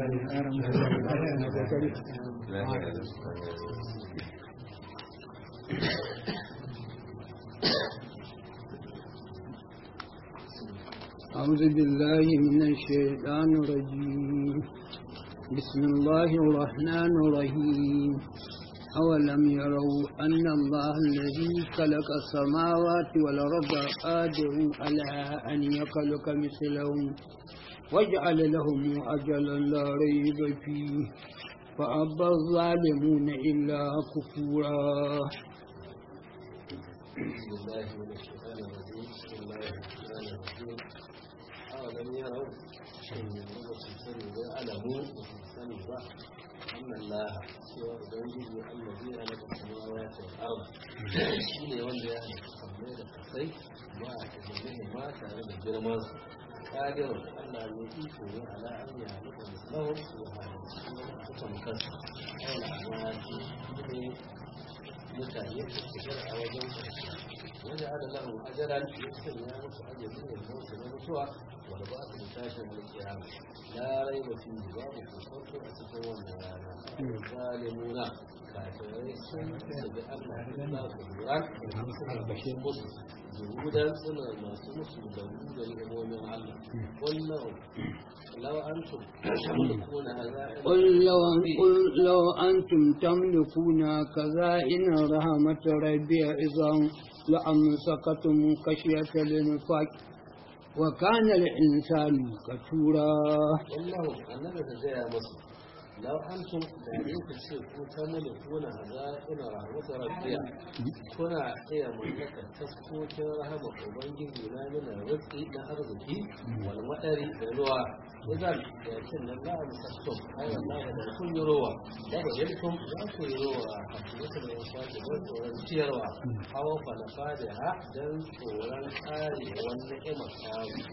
أعوذ بالله من الشيطان الرجيم. بسم الله الرحمن الرحيم. أولم يروا أن الله الذي خلق السماوات والأرض قادر على أن يخلق مثلهم وجعل لهم أجلا لا ريب فيه فأبى الظالمون إلا كفورا. أولم يروا يعلموا أن الله سوى الزوجي الذي خلق السماوات والأرض شيء ولا يسمى الخير ما تجمعه ما تعرف الجرمان قادر ألا يؤتيه على أن يعلم مثلهم وهذا كسر أو الأعمال متعين الشجر أو جنسه وجعل له أجلا يكتب يا أجل الموت والنسوة ولبعض المشاشر القيامة لا ريب فيه باب الصوت أتكون الظالمون كافرين بأن الله قدران جهودا سنة ما سمس جهودا لأمومن الله قل لو أنتم تملكون لو أنتم تملكون خزائن رحمة ربي إذا لأمسكتم خشية الإنفاق وكان الإنسان كفورا. والله أنك تجاه مصر لو أنتم دعين تشيكوا تملكون خزائن رحمة ربي كنا إيه ملك تسكوك رحمة وبنجي من الرزق لأرضك والمطر بالروا إذن يأتين الله مسكتم أي الله يكون يروى وبجلكم يأكل يروى حقيقة الإنسان والتيروى أو فنفادها دل صورا آري والنعمة آري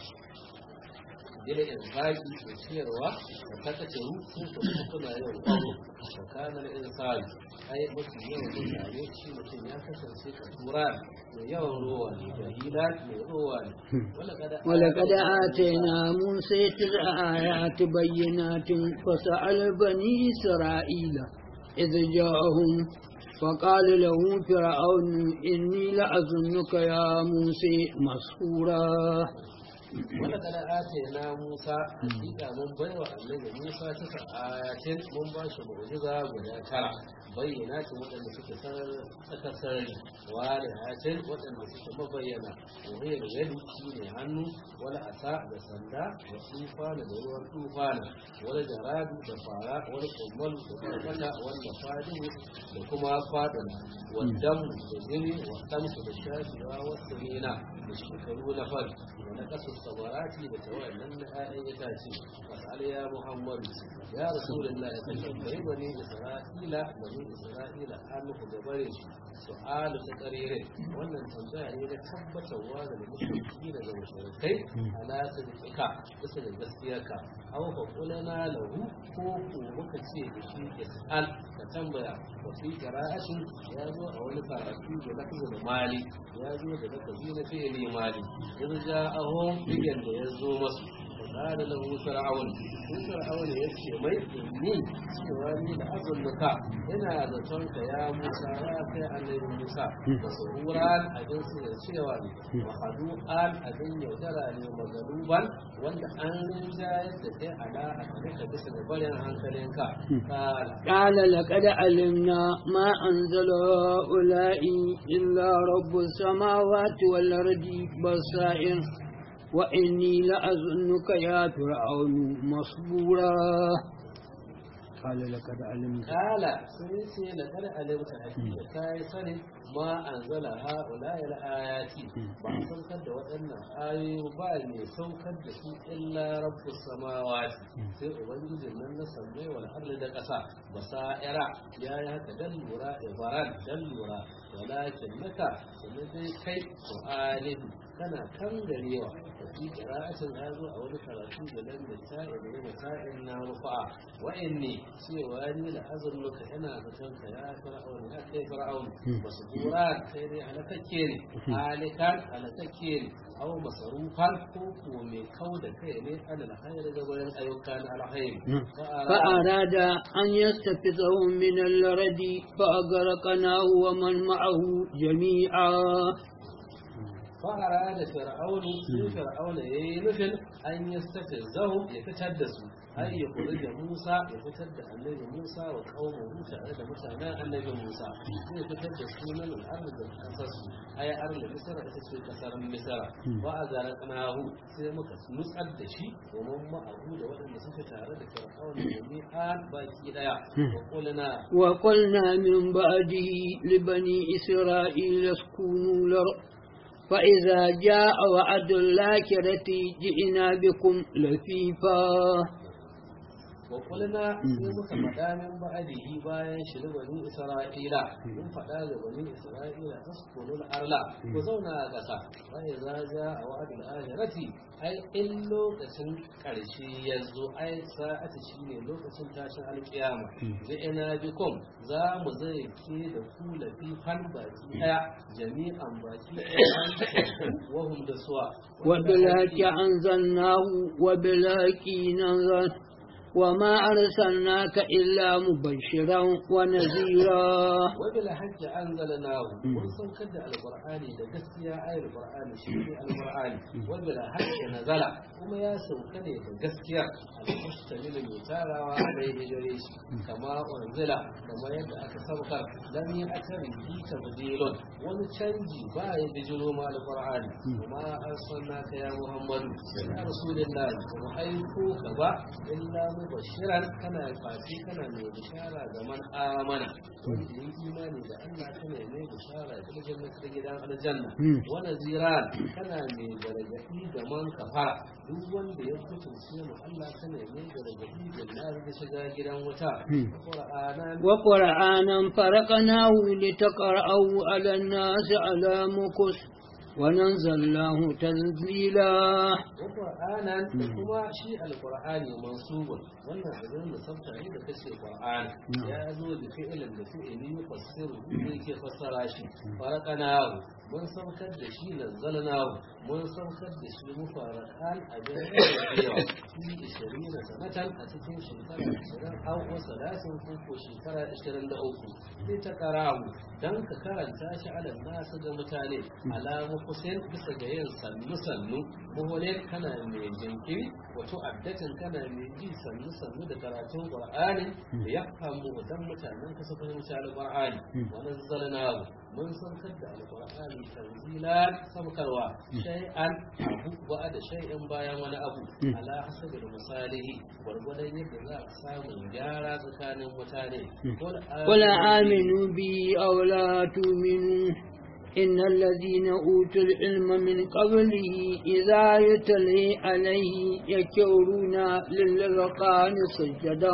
إلى إنفاق التيروى وفتته سنة يوم وكان الإنسان أي مسلم يوم الثاني شيء ينفسر سيكا توران يوم روان جهيلات روان ولقد آتينا موسى 9 آيات بينات فسأل بني إسرائيل إذ جاءهم فقال له فرعون إني لأظنك يا موسى مسحورا. ولقد آتينا موسى حقيقة من بيوى النبي موسى 9 آيات من باشا معجزة ولا ترى بينات وأن تكسر وآلهات وأن مبينة وهي اليد شيني عنه ولا أساء بسندا وطوفان دروان طوفان ولا جراد دفارة ولا قمل دفارة ولا فادم وكما فادنا والدم والجني والتمس بالشاشرة والسمينة يشكرون فرد ونقص الثمرات بتوالى من آياتي فاسأل يا محمد يا رسول الله تكلم بني إسرائيل أنه جبريل سؤال تقرير وأن تنبأ إلى تبت وان المشركين والمشركين على صدقك بسد الجسيك أو فقلنا له كوكو وكسي بشيء يسأل فتنبأ وفي قراءة يازو أو لفارتي بلفظ المالي يازو بلفظين فيه مالي إذ جاءهم بجن يزو مصر قال له فرعون يسكي ميتني سواني لأظنك إنا ذاتنك يا موسى يا في النبي موسى وصورا أجن سيواني وحدوقا أجن يودراني مغلوبا وانت أنجايت تكي على أكلك بسن بريان عنكلينك قال لقد علمنا ما أنزل هؤلاء إلا رب السماوات والأرض بصائر وإني لأظنك يا فرعون مصبورا. قال لقد علمت سيسي لقد علمت حقيقة كاي سني ما أنزل هؤلاء الآيات بعضاً قد وأن آية بالي سوكد إلا رب السماوات سيء وجد من نسمي والأرض دكسا بصائر يا يهك دلورا إبران دلورا ولكن لك سنتي كي سؤاله kana kan garewa وفي قراءة هذا أو قراءة بلن بالتاء بمتاء رفع وإني سواني لأظنك أنا فتنك يا فرعون يا كي فرعون مصبورات خيري على تكيري هالكا على تكيري أو مصروفا كوكو من كود كيري على الخير قبل أيوكان على خير فأراد أن يستفزهم من الرد فأغرقناه ومن معه جميعا فأراد فرعون ينفل أن يستفزهم يفتدسوا أي يخرج موسى يفتد النبي موسى وقومه تعالى متانا النبي موسى يفتدسوا من الأرض القصص أي أرض مصر أسسوا كسر مصر وأغرقناه سيمك نسعد شيء ومن معه وأن سكت على فرعون جميعا باقي لا وقلنا من بعده لبني إسرائيل اسكنوا الأرض فإذا جاء وعد الآخرة جئنا بكم لفيفا وقلنا سيمك مدامن بعده باين شل بني إسرائيل من فداغ بني إسرائيل تسكنوا الأرض وزونا قسا فإذا جاء وعد الآخرة أي إلو كسن كرشي يزو أي ساعة شيني لو كسن تاشن القيامة جئنا بكم زام زي كي دخول في فن باكي جميعا باكي وهم دسوا وبالحق أنزلناه وبالحق نزل وما أرسلناك إلا مبشرا ونذيرا وبالحق أنزلناه ورسل كد القرآن لقسيا أي القرآن شيء القرآن وبالحق نزل وما يسو كده لقسيا المشتمل المتارى وعليه جريش كما أنزل كما يدعك سبقا لم يأتر به تبديل ونشنجي باي بجلو مع القرآن وما أرسلناك يا محمد يا رسول الله وحيثوك با إلا مبشرا كان فاتي كان من بشارة زمن آمنا wanda yi imani da Allah kana mai bishara da jannatin gidan aljanna wa naziran kana mai gargadi ga man kafara duk wanda ya kutunce mu Allah kana mai gargadi da nar da shiga gidan wuta wa qur'anan faraqnahu litaqra'ahu 'ala an-nasi 'ala mukus وننزلناه تنزيلا وقرآنا كما شيء القرآن منصوب وانا عزيزنا سبتا عيد كشي القرآن يا أزو بفعل بفعل يفسر كيف يفسر شيء فرقناه من سبكت دشي نزلناه من سبكت دشي مفارقان أجل في 20 سنة أتكين شكرا 20 أو وثلاث كوكو شكرا 23 لتقراه دنك كرنتاش على الناس جمتاني على kusin bisa ga yin sannu-sannu muhulin kana mai jinkiri wato addatin kana mai ji sannu-sannu da karatun ƙwar'ani da ya famu don mutanen kasa fahimci al-ƙwar'ani wani zalina mun saukar da al-ƙwar'ani tanzila saukarwa shay'an abu ba da shay'in bayan wani abu ala hasabi da misalihi gwargwadon yadda za a samu gyara tsakanin mutane qul aminu bi aw la tu'minu إن الذين أوتوا العلم من قبله إذا يتلي عليه يكرون للرقان سجدا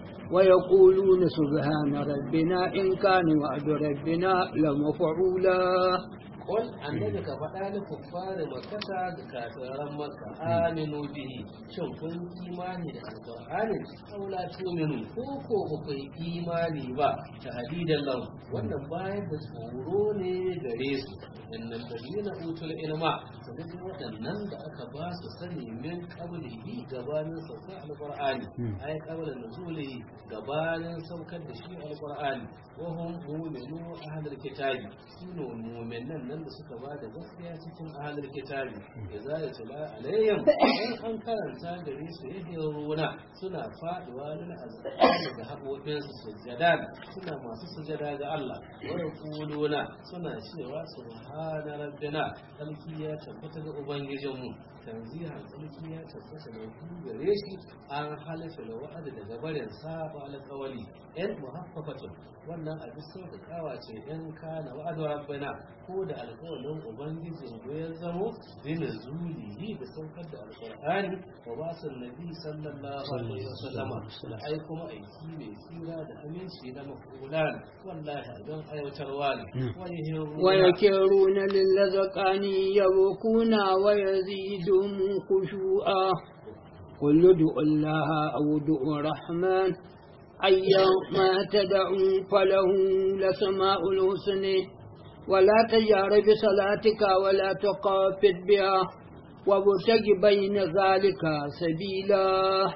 ويقولون سبحان ربنا إن كان وعد ربنا لمفعولا قل أنك فقال كفار مكة كافر مكة آمنوا به شو كن إيماني للقرآن أو لا تؤمنوا كوكو كي إيماني با تهديد الله وأن بايد توروني غريس إن الذين أوتوا العلم فنجد وأنن أكباس سني من قبله قبال سوكا القرآن أي قبل نزوله قبال سوكا دشيء القرآن وهم مؤمنوا أهل الكتاب سنوا مؤمنين da suka ba da gaskiya cikin ahalar kitabi da za ya tula alayyam an karanta gare su yadda runa suna faduwa nuna azabani da haɓoɓinsu sujjada suna masu sujjada ga Allah wani kuluna suna cewa subhana rabbina sarki ya tabbata ga ubangijinmu tanzihan sarki ya tabbata da ku gare shi an halifa da wa'adi daga barin saba alƙawali yan muhaffafatun wannan abin sauƙaƙawa ce yan kana wa'adu rabbina ko da alƙawarin ubangijin mu ya zamo bin zulihi da saukar da alƙur'ani wa basun nabi sallallahu alaihi wasallama ai kuma aiki mai tsira da aminci na mafulan wallahi don aiwatarwa ne ويكرون للذقان يبكون ويزيدهم خشوعا قل ادعوا الله أو ادعوا الرحمن أيما تدعوا فله لسماء الحسن ولا تجهر بصلاتك ولا تخافت بها وابتغ بين ذلك سبيلا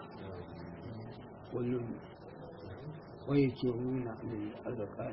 ويكرون للأذقان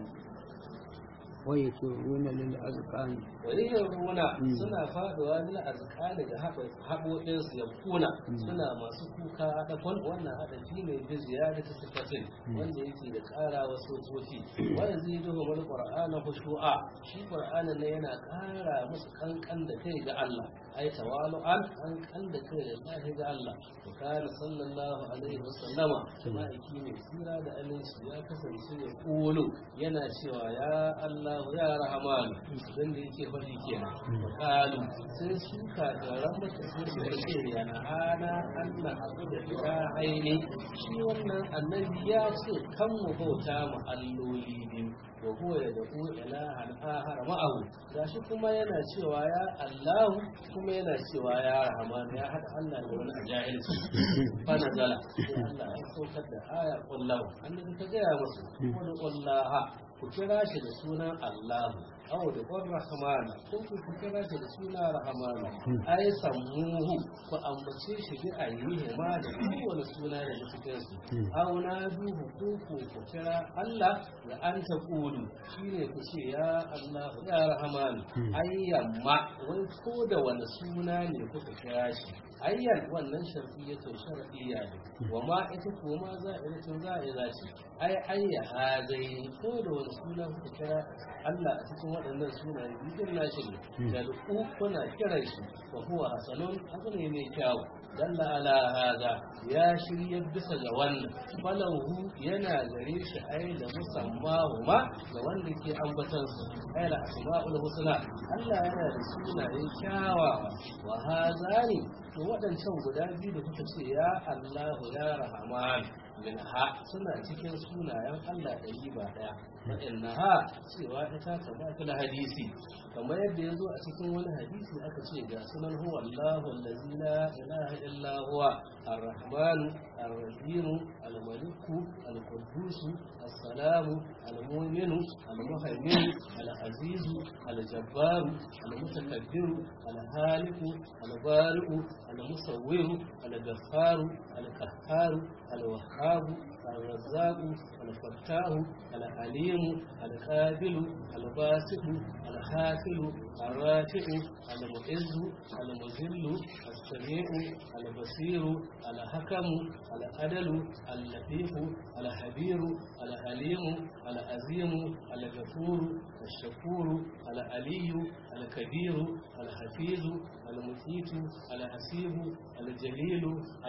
ويكرون للأذقان ويكرون سنة فادوا للأذقان حبوطين يبكون سنة ما سكوكا أدفن وانا هذا فيني بزيادة صفتين وانا يكي لكارا وسوفوتي ويزيدهم القرآن خشوعا شي قرآن لينا كارا مسكن كند كيد الله أي توالعا كند كيد الله وكان صلى الله عليه وسلم كما يكيني سيرا لأليس يا كسر يقول ينا شوى يا الله ya rahman dan da yake faɗi kenan qalu sai su ka garan mata sai su ce ya ana Allah abu da ita aini shi wannan annabi ya ce kan mu bauta mu alloli biyu wa huwa yad'u ilahan ahar ma'ahu gashi kuma yana cewa ya Allah kuma yana cewa ya rahman ya hada Allah da wani ajahilci fa nazala sai Allah ya saukar da aya kullahu annabi ta ga musu wallahi ku kira shi da sunan Allah aw da Rahman ko ku kira shi da sunan Rahman ai sammuhu ku ambace shi bi ayyuhi ma da kowane suna da cikin su aw na duhu ku kira Allah da an ta kudu shine ku ce ya Allah ya Rahman ayyamma wai ko da wani suna ne kuka kira shi ayyan wannan sharfiyyatun shar'iyya ne wa ma ita ko ma za'ira ce ai ayya hazai ko da wani suna kuka kira Allah a cikin waɗannan sunaye bidin nashi ne da ku kuna kiran shi wa huwa hasanun abu ne mai kyau dalla ala hada ya shirya bisa ga wannan falahu yana gare shi ai da musammahu ma ga wanda ke ambatan su ai la asma'ul husna Allah yana da sunaye kyawawa wa hazani to waɗancan guda biyu da kuka ce ya Allahu ya Rahman minha suna cikin sunayen Allah ɗari ba ɗaya waɗannaha cewa ita ta hadisi kamar yadda ya zo a cikin wani hadisi aka ce ga sunan huwa Allahu allazi la ilaha illa huwa ar-rahman ar-rahim al-malik al-quddus as-salam al-mu'min al-muhaymin al-aziz al-jabbar al-mutakabbir al-halik al-bari al-musawwir al-ghaffar al-qahhar al-wahhab الرزاق الفتاح العليم القابل الباسط الحافل الرافع المعز المذل السميع البصير الحكم العدل اللطيف الخبير الحليم العظيم الغفور الشكور العلي الكبير الحفيظ المقيت الحسيب الجليل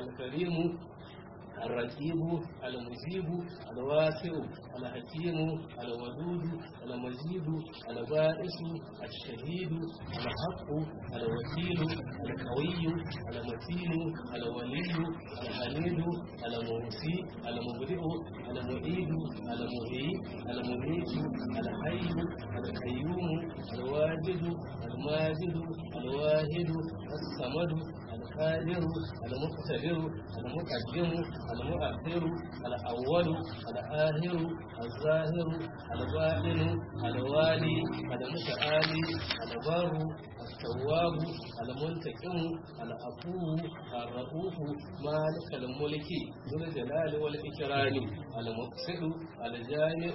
الكريم الرقيب المجيب الواسع الحكيم الودود المجيد البائس الشهيد الحق الوكيل القوي المتين الولي الحميد الموصي المبدئ المعيد المحيي المميت الحي القيوم الواجد الماجد الواحد الصمد القادر المقتدر المقدم المؤخر الأول الآخر الظاهر الباطن الوالي المتعالي البر التواب المنتقم العفو الرؤوف مالك الملك ذو الجلال والإكرام المقصد الجامع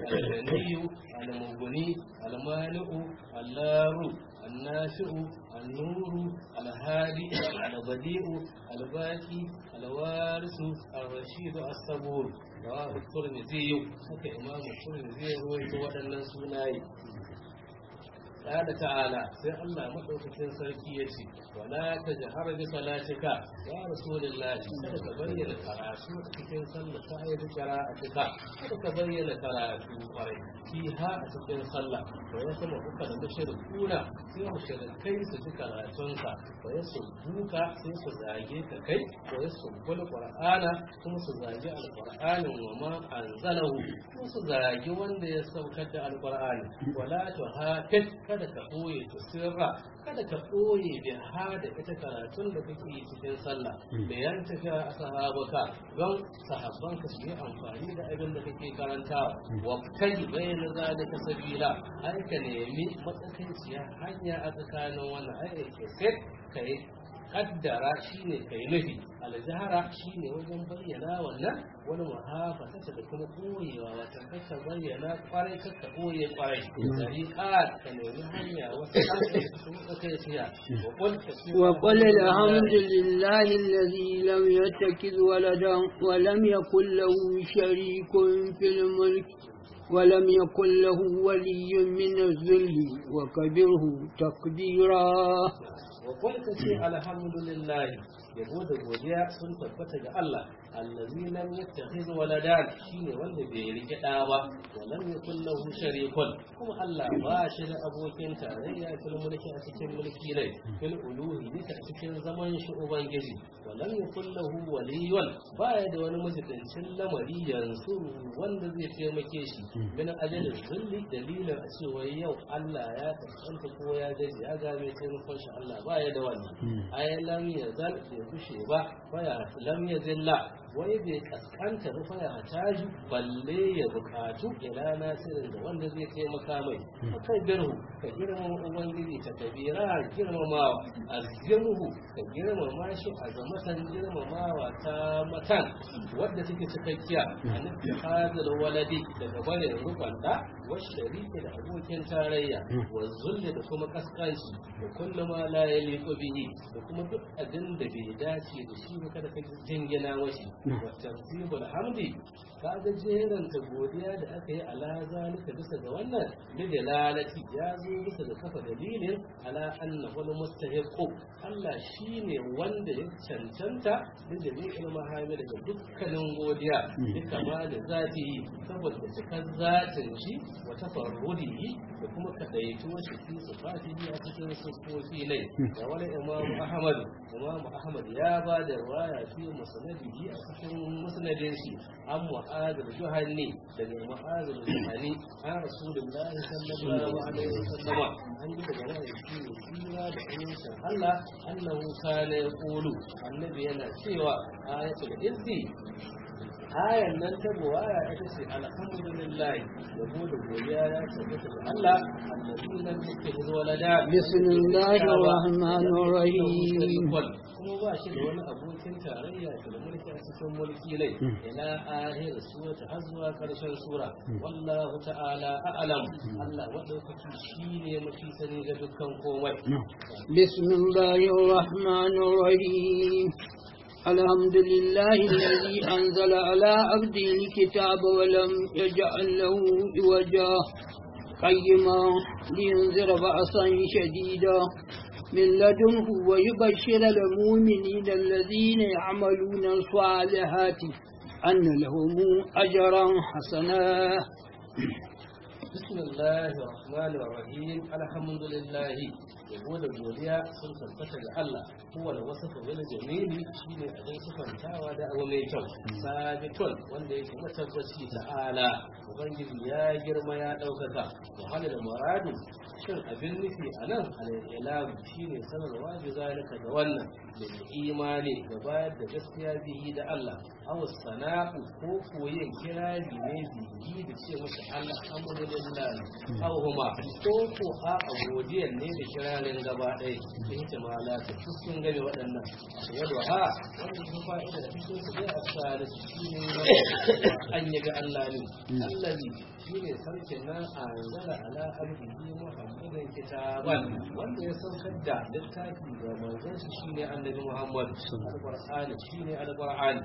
الغني المغني المانع اللار الناشئ النور الهادي البديع الباقي الوارث الرشيد الصبور رواه الترمذي haka imamu turmizi ya ruwaito waɗannan sunaye قال تعالى سي الله مدوكين sarki yace wala tajhar bi salatika ya rasulullah kada ka bayyana karatu cikin sallah ta ayyuka qira'atika kada ka bayyana karatu kwarai fiha a cikin sallah to ya sama kuka da mushrikuna sai mushrikai su ji karatunka to ya su duka sai su zage ka kai to ya su gol qur'ana kuma su zage alqur'anin wa ma anzalahu kuma su zage wanda ya saukar da alqur'ani wala tuhafid kada ka ɓoye to sirra kada ka ɓoye bi hada ita karatun da kake yi cikin sallah da yan tafiya a sahabaka don sahabbanka su yi amfani da abin da kake karantawa wa kai bayyana zalika sabila ai ka nemi matsakaiciya hanya a tsakanin wannan aiki sai kai kaddara shine kai nufi aljahara shine wajen bayyana wannan wani muhafata da kuma koyewa wata kaka bayyana kwarai kaka koye kwarai tariqa ka nemi hanya wata kuma kai tiya wa qul alhamdulillahi alladhi lam yattakhidh waladan wa lam yakul lahu sharikun fil mulk ولم يكن له ولي من الذل وكبره تكبيرا وقل كشي الحمد لله yabo da godiya sun tabbata ga Allah allazi lam yattakhiz waladan shine wanda bai rike da ba walam yakul lahu sharikun kuma Allah ba shi da abokin tarayya fil mulki a cikin mulki ne fil uluhi a cikin zaman shi ubangiji walam yakul lahu waliyun ba ya da wani mutuncin lamari yanzu wanda zai taimake shi min ajalin zulli dalilin a cewa yau Allah ya tsanta ko ya gaji ya ga mai taimakon shi Allah ba ya da wani ayalan ya zal kushe ba faya lam yazilla wai bai kaskanta ba faya taji balle ya bukatu ila nasirin da wanda zai taimaka mai kai birhu ka girmama ubangiji ta kabira girmamawa azzimuhu ka girmama shi a zamatan girmamawa ta matan wadda take cikakkiya annabi hadal waladi daga bare rubanta wa shariki da abokin tarayya wa zulli da kuma kaskanci da kullum la yaliqu bihi da kuma duk abin da bai dace da shi ba kada ka jingina washi wa tartibul hamdi ka ga jeran ta godiya da aka yi ala zalika bisa ga wannan da dalalati ya zo bisa ga kafa dalilin ala anna wal mustahiqu Allah shine wanda ya cancanta da jami'ul mahamid daga dukkanin godiya duka ma da zati saboda cikar zatin shi wa tafarrudihi da kuma kadaituwar shi fi sifatihi a cikin sifofi ne da wani Imam Ahmad ya ba da riwaya fi musnadihi a cikin musnadin shi an Mu'adh al-Juhani daga Mu'adh al-Juhani an Rasulullahi sallallahu alaihi wasallam an yi daga nan shi sira da insha Allah annahu kana yaqulu annabi yana cewa ayatul izzi ayan nan ta buwaya ita ce alhamdulillah yabo da godiya ya tabbata ga Allah annabi nan yake walada bismillahir rahmanir rahim kuma ba shi da wani abokin tarayya da mulki a cikin mulki ne ila ahir sura har zuwa karshen sura wallahu ta'ala a'lam Allah madaukaki shine mafi sani ga dukkan komai bismillahir rahmanir rahim الحمد لله الذي أنزل على عبده الكتاب ولم يجعل له عوجا قيما لينذر بأسا شديدا من لدنه ويبشر المؤمنين الذين يعملون الصالحات أن لهم أجرا حسنا بسم الله الرحمن الرحيم الحمد لله yabo da godiya sun tabbata ga Allah kowane wasafa wani jamili shine a dai sufantawa da abu mai kyau sabitun wanda yake matabbaci ta'ala ubangiji ya girma ya daukaka wahala da muradu shin abin nufi anan al-ilam shine sanarwa da zalika da wannan da imani da bayar da gaskiya bihi da Allah aw sana'u ko koyin kirari ne bihi da ce masa Allah alhamdulillah aw huma ko a godiyan ne da kirarin gaba ɗaya da ita mala ta cikin gane waɗannan yadda ha wanda sun fa'ida da cikin su zai asali shi ne an yaga Allah ne allazi shi ne sarkin nan a zara ala abdihi muhammadin kitaban wanda ya saukar da littafi ga manzon shi ne annabi muhammad alqur'ani shi ne alqur'ani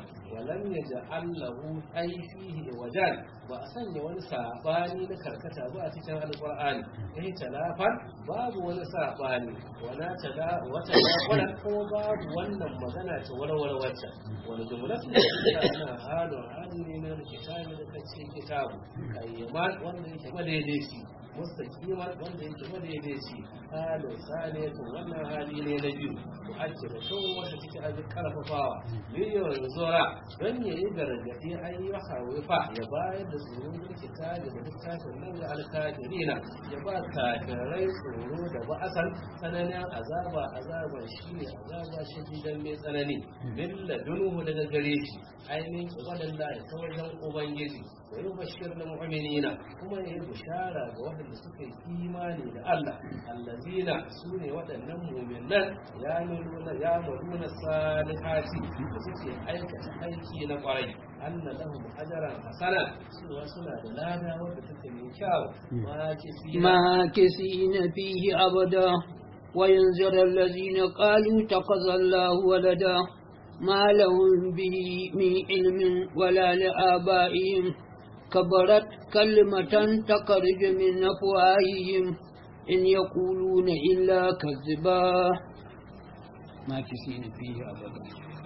walam yaj'al lahu ay fihi wajan ba a sanya wani sabani na karkata ba a cikin alqur'ani talafan babu wani sabani wata ko babu wannan magana ta warware wacce wani jumlatu da halin ne na kitabi da kace kitabu ayyaman wanda yake madaidaici mustaqimar wanda yake madaidaici halin salatu wannan hali ne na biyu to ake da kan wanda take aji karfafawa miliyon zora don yayi gargadi ayi hawifa ya bayar da tsoro da kitabi da littafin nan da alkafirina ya ba kafirai tsoro da ba'asan tsananin azaban shine azaba shadidan mai tsanani billadunhu daga gare shi ainihin ubadallahi ta wajen ubangiji wa yubashshir lil mu'minina kuma yayi bishara ga waɗanda suka yi imani da Allah allazina sune waɗannan mu'minan ya maruna salihati da suke aikata aiki na ƙwarai anna lahum ajran hasana suna da lada wanda take mai kyau ma kisina fihi abada wa yanzir allazina qalu taqazzallahu walada ما لهم به من علم ولا لآبائهم كبرت كلمة تخرج من أفواههم إن يقولون إلا كذبا ماكثين فيه أبدا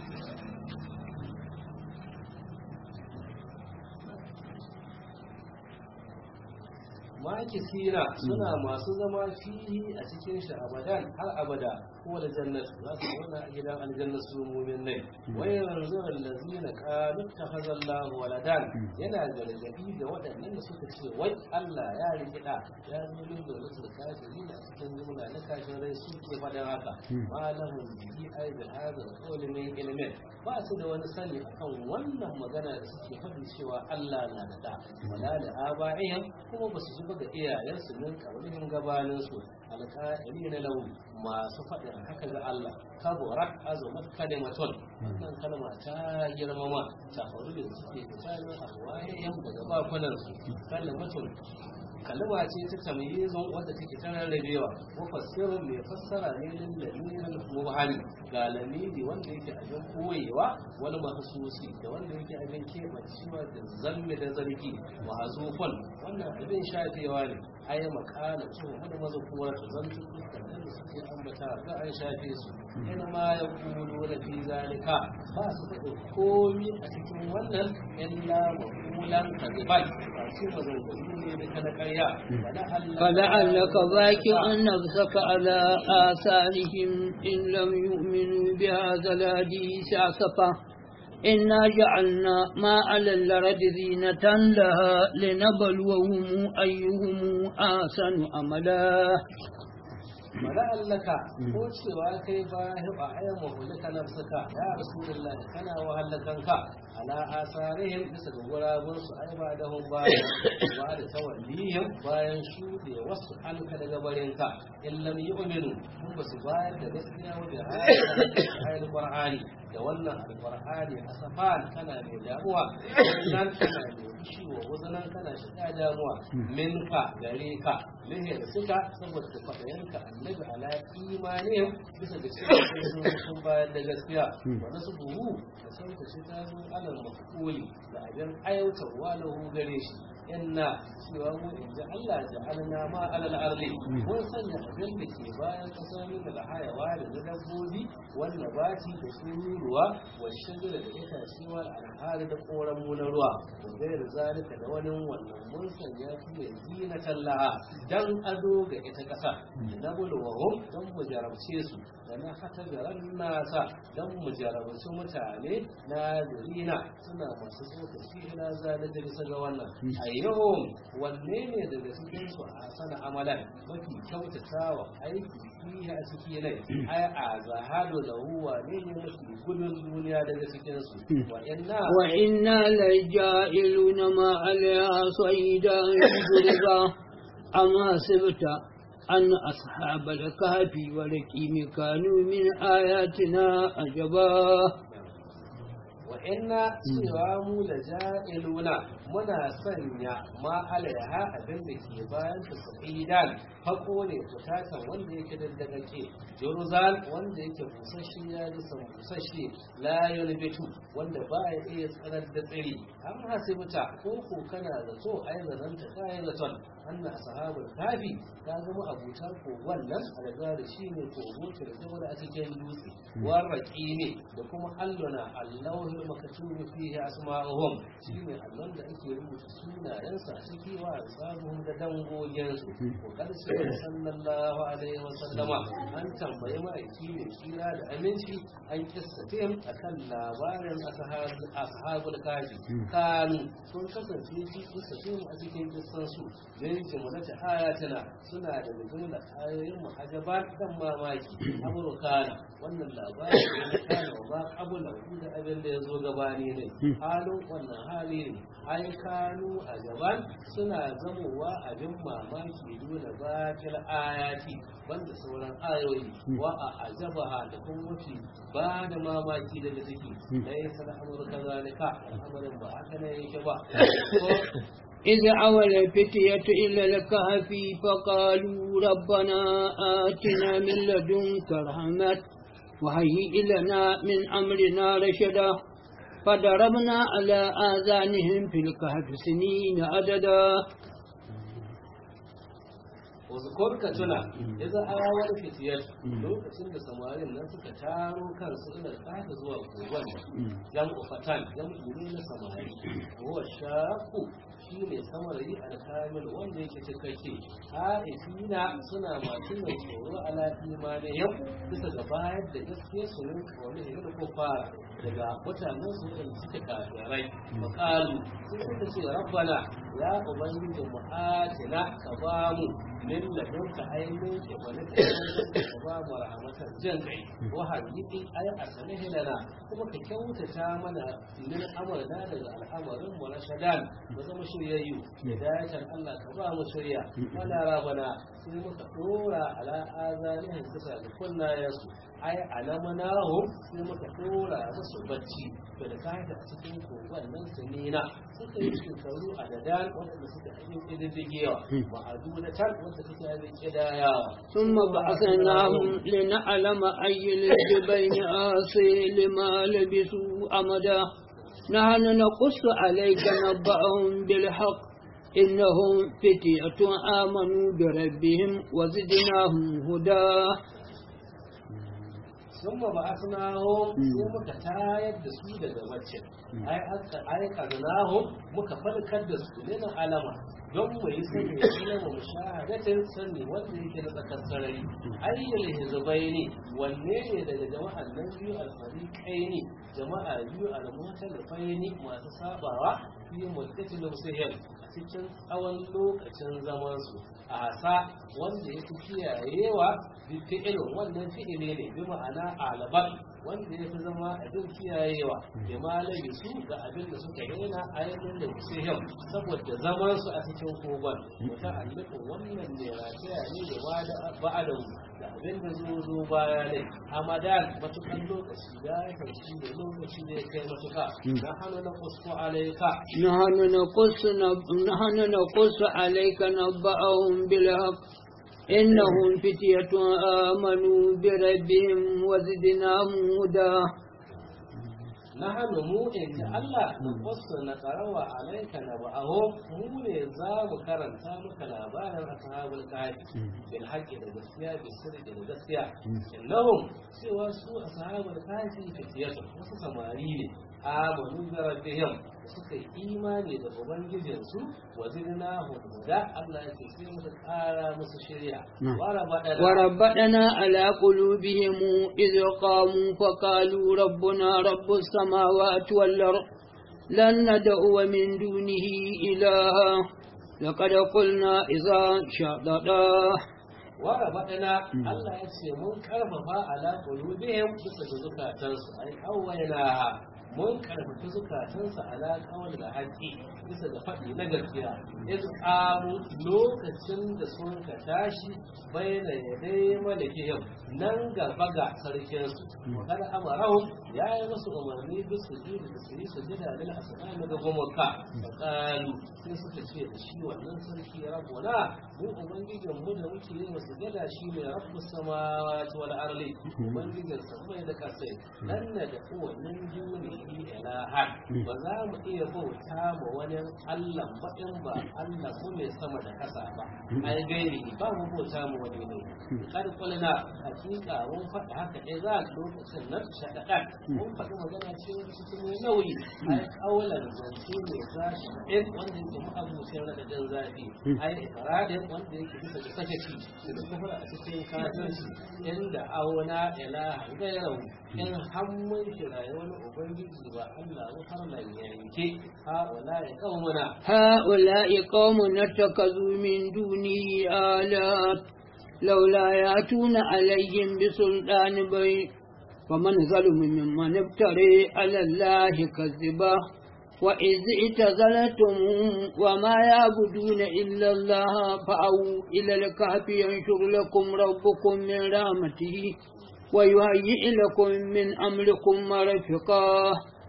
makisina suna masu zama fihi a cikin shi abadan har abada ko da jannat za su zauna a gidan aljanna su mu'min ne wai yanzu allazina qalu takhazallahu waladan yana gargadi da waɗannan da suka ce wai Allah ya rikida ya zulun da wasu kafiri da cikin jumla na kafirai su ke faɗin haka malahum bihi aidan hada qawli min ilmin ba su da wani sani akan wannan magana da suke faɗi cewa Allah na da da wala da aba'ihim kuma ba su zuba ga iyayensu min kaulihim gabaninsu alƙa'ili na lau masu faɗin haka ga Allah kaburat azumat kalimatun wannan kalma ta girmama ta faru da suke fitanin ahwayen daga bakunansu kalimatun kalma ce ta tamyizun wadda take ta rarrabewa mufassirun mai fassara ne lil lamirin mubhami ga lamiri wanda yake abin koyewa wani mahsusi da wanda yake abin kebancewa da zammi da zargi mahzufun wannan abin shafewa ne ayi makala ce wanda mazkura ta zantu dukkan da suke ambata ga an shafe su ina ma ya kulu da fi zalika ba su da komi a cikin wannan illa maqulan kadibai ba su mazaunin ne da kana ƙarya فلعلك باكع نفسك على آثارهم إن لم يؤمنوا بهذا الحديث أسفا إنا جعلنا ما على الأرض زينة لها لنبلوهم أيهم أحسن عملا mala'allaka ko cewa kai ba hiba ayyan mahulika nafsaka ya rasulullah kana wahallakanka ala asarihim bisa ga gurabun su ai ba da hun bayan wa da tawallihim bayan shude wasu halka daga barinka in lam yu'minu kun ba su bayar da gaskiya wajen ayatul qur'ani da wannan alqur'ani asafan kana mai damuwa nan kana mai ciwo wazanan kana shiga damuwa minka gare ka lihir suka saboda fadayanka annabi ala imanihim bisa ga cewa sun bayar da gaskiya wa nasu buhu da sai ta ce ta zo alal mafuli da abin aiwatarwa lahu gare shi inna cewa mu inda Allah ja'alna ma alal ardi mun sanya abin da ke bayan kasa min da hayawa da dabbobi wanda bati da suruwa wa shajara da itacewa al'ahari da koran mu na ruwa wa gairu zalika da wani wannan mun sanya su ne zinatan laha dan ado ga ita kasa na bulwahum dan mu jarabce su da na hatajaran nasa dan mu jarabce mutane na durina suna masu tsokaci ila zalika bisa ga wannan ayyuhum wanne ne daga cikin su a sana amalan mafi kyautatawa aiki fiye a ciki ne ai a zahado da huwa ne mafi gudun duniya daga cikin su wa inna laja'iluna ma alaiha sa'idan yudriba amma sibta أن أصحاب الكهف والرقيم كانوا من آياتنا عجبا wa inna cewa mu da ja'iluna muna sanya ma alaiha abin da ke bayan ta sa'idan hako ne fitatan wanda yake daddagake juruzan wanda yake busashi ya nisa busashi la yulbitu wanda ba ya iya tsarar da tsiri an hasibta ko kana da so ai zananta kai zaton anna ashabul kafi ta zama abutar ko wannan alga da shi ne ko mutar da a cikin dutse warraki ne da kuma alluna allahul maktubu fihi asma'uhum shine allon da ake rubuta sunayensa a ciki wa sabuhum da dangogensu ko karshe sallallahu alaihi wasallama an tambayi ma'aiki ne kira da aminci an kissatin akan labarin ashabul kafi kanu sun kasance shi kissatin a cikin kissansu zai jimlata ayatuna suna da jumla ayoyin muhajaban dan mamaki amurkana wannan labarin da kana ba abula da abin da yazo gabani ne halin wannan hali ne ai kanu a gaban suna zamowa abin mamaki dole bakil ayati banda sauran ayoyi wa a ajabaha da kuma mafi ba da mamaki daga ciki dai sana amurka zalika al'amarin ba haka ne yake ba إذ أول الفتية إلى الكهف فقالوا ربنا آتنا من لدنك رحمة وهيئ لنا من أمرنا رشدا فضربنا على آذانهم في الكهف سنين عددا واذكر كتنا إذا أول الفتية lokacin da samarin nan suka taro kansu ila kahf zuwa kogon jam'u fatan jam'u ne na samari huwa shaku shi ne samari alkamil wanda yake cikakke ha'ifina suna masu mai tsoro ala imani yau bisa ga bayar da gaskiya su rin kawai da ko fara daga mutanen su da suke kafirai makalu sun suka ce rabbana ya ubangiji mu atina ka ba mu min ladunka ainihin ke wani ka ba mu rahmatan jan kai wa hadisi ay asalihi lana kuma ka kyautata mana min amarna daga al'amarin mu rashadan mu zama shiryayyu hidayatan Allah ka ba mu shirya wala rabana sai muka dora ala azalihin kisa da kunnayensu ai alamanahu sai muka dora musu bacci to da kai da cikin kogon nan sunina suka yi shekaru a dadan wanda suka yi kididdigewa ba a duna tan wanda suka yi kidayawa ثم بعثناهم لنعلم أي الجبين آسي لما لبثوا أمدا نحن نقص عليك نبأهم بالحق إنهم فتية آمنوا بربهم وزدناهم هدى ثم بعثناهم muka tayar da su daga bacci ai kaznahum muka farkar da su ne na alama don mu yi sani ilmu mushahadatin sani wanda yake na tsakar sarari ayyul hizbaini wanne ne daga jama'an nan biyu alfariqaini jama'a biyu almutalafaini masu sabawa fi muddatil musahil cikin tsawon lokacin zaman su a hasa wanda ya fi kiyayewa bi fi'ilin wannan fi'ili ne bi ma'ana alaban wanda ya fi zama abin kiyayewa da malami su ga abin da suka rena ayyukan da su yau saboda zaman su a cikin kogon wata alifin wannan ne rataya ne da wada ba'adan da abin da zo baya ne amadan matukan lokaci da ya kanci da lokaci da ya kai matuka na hannu na kusu alaika نحن نقص عليك نبأهم بالحق إنهم فتية آمنوا بربهم وزدناهم هدى نحن مو إن الله نقص نقرأ عليك نبأهم مو نظام كرنتا مكلابان أصحاب الكهف بالحق للجسيا بالسر للجسيا إنهم سوى سوء أصحاب الكهف فتية وسمارين آمنوا بربهم suka yi imani da ubangijinsu wa zidnahum huda Allah ya ce sai muka kara musu shari'a وربطنا على قلوبهم إذ قاموا فقالوا ربنا رب السماوات والأرض لن ندعو من دونه إلها لقد قلنا إذا شططا وربطنا الله ya ce mun karfafa ala qulubihim bisa da zukatansu ai awwalaha mun karfafi zukatansa ala kawal da haƙi bisa da faɗi na gaskiya in qamu lokacin da sun ka tashi bayyana yadai malikihim nan gaba ga sarkin su kada amarahum ya yi musu umarni bisu jiri da su yi sujada lil asnam da gumaka qalu sai suka ce da shi wannan sarki rabbuna mu ubangijin mu da muke yi musu sujada shi ne rabbus samawati wal ardi ubangijin samai da kasai dan da wannan duniya ilaha ba za mu iya bauta ma wani Allah ba in ba Allah ko mai sama da kasa ba ai gairi ba mu bauta mu wani ne kar kullana hakika mun faɗa haka dai za lokacin nan shadada mun faɗi magana ce cikin mai nauyi ai awalan zance ne zashi in wanda yake mu abucin radadin zafi ai iradin wanda yake bisa da sakaci da kuma a cikin kafirci inda auna ilaha gairahu in hammun kiraye wani ubangiji ba Allah har nan yanke هؤلاء قوم اتخذوا من دونه آلهة لولا يأتون عليهم بسلطان بين فمن ظلم ممن افتري على الله كذبا وإذ اعتزلتم وما يعبدون إلا الله فأووا إلى الكهف ينشر لكم ربكم من رحمته ويهيئ لكم من أمركم مرفقا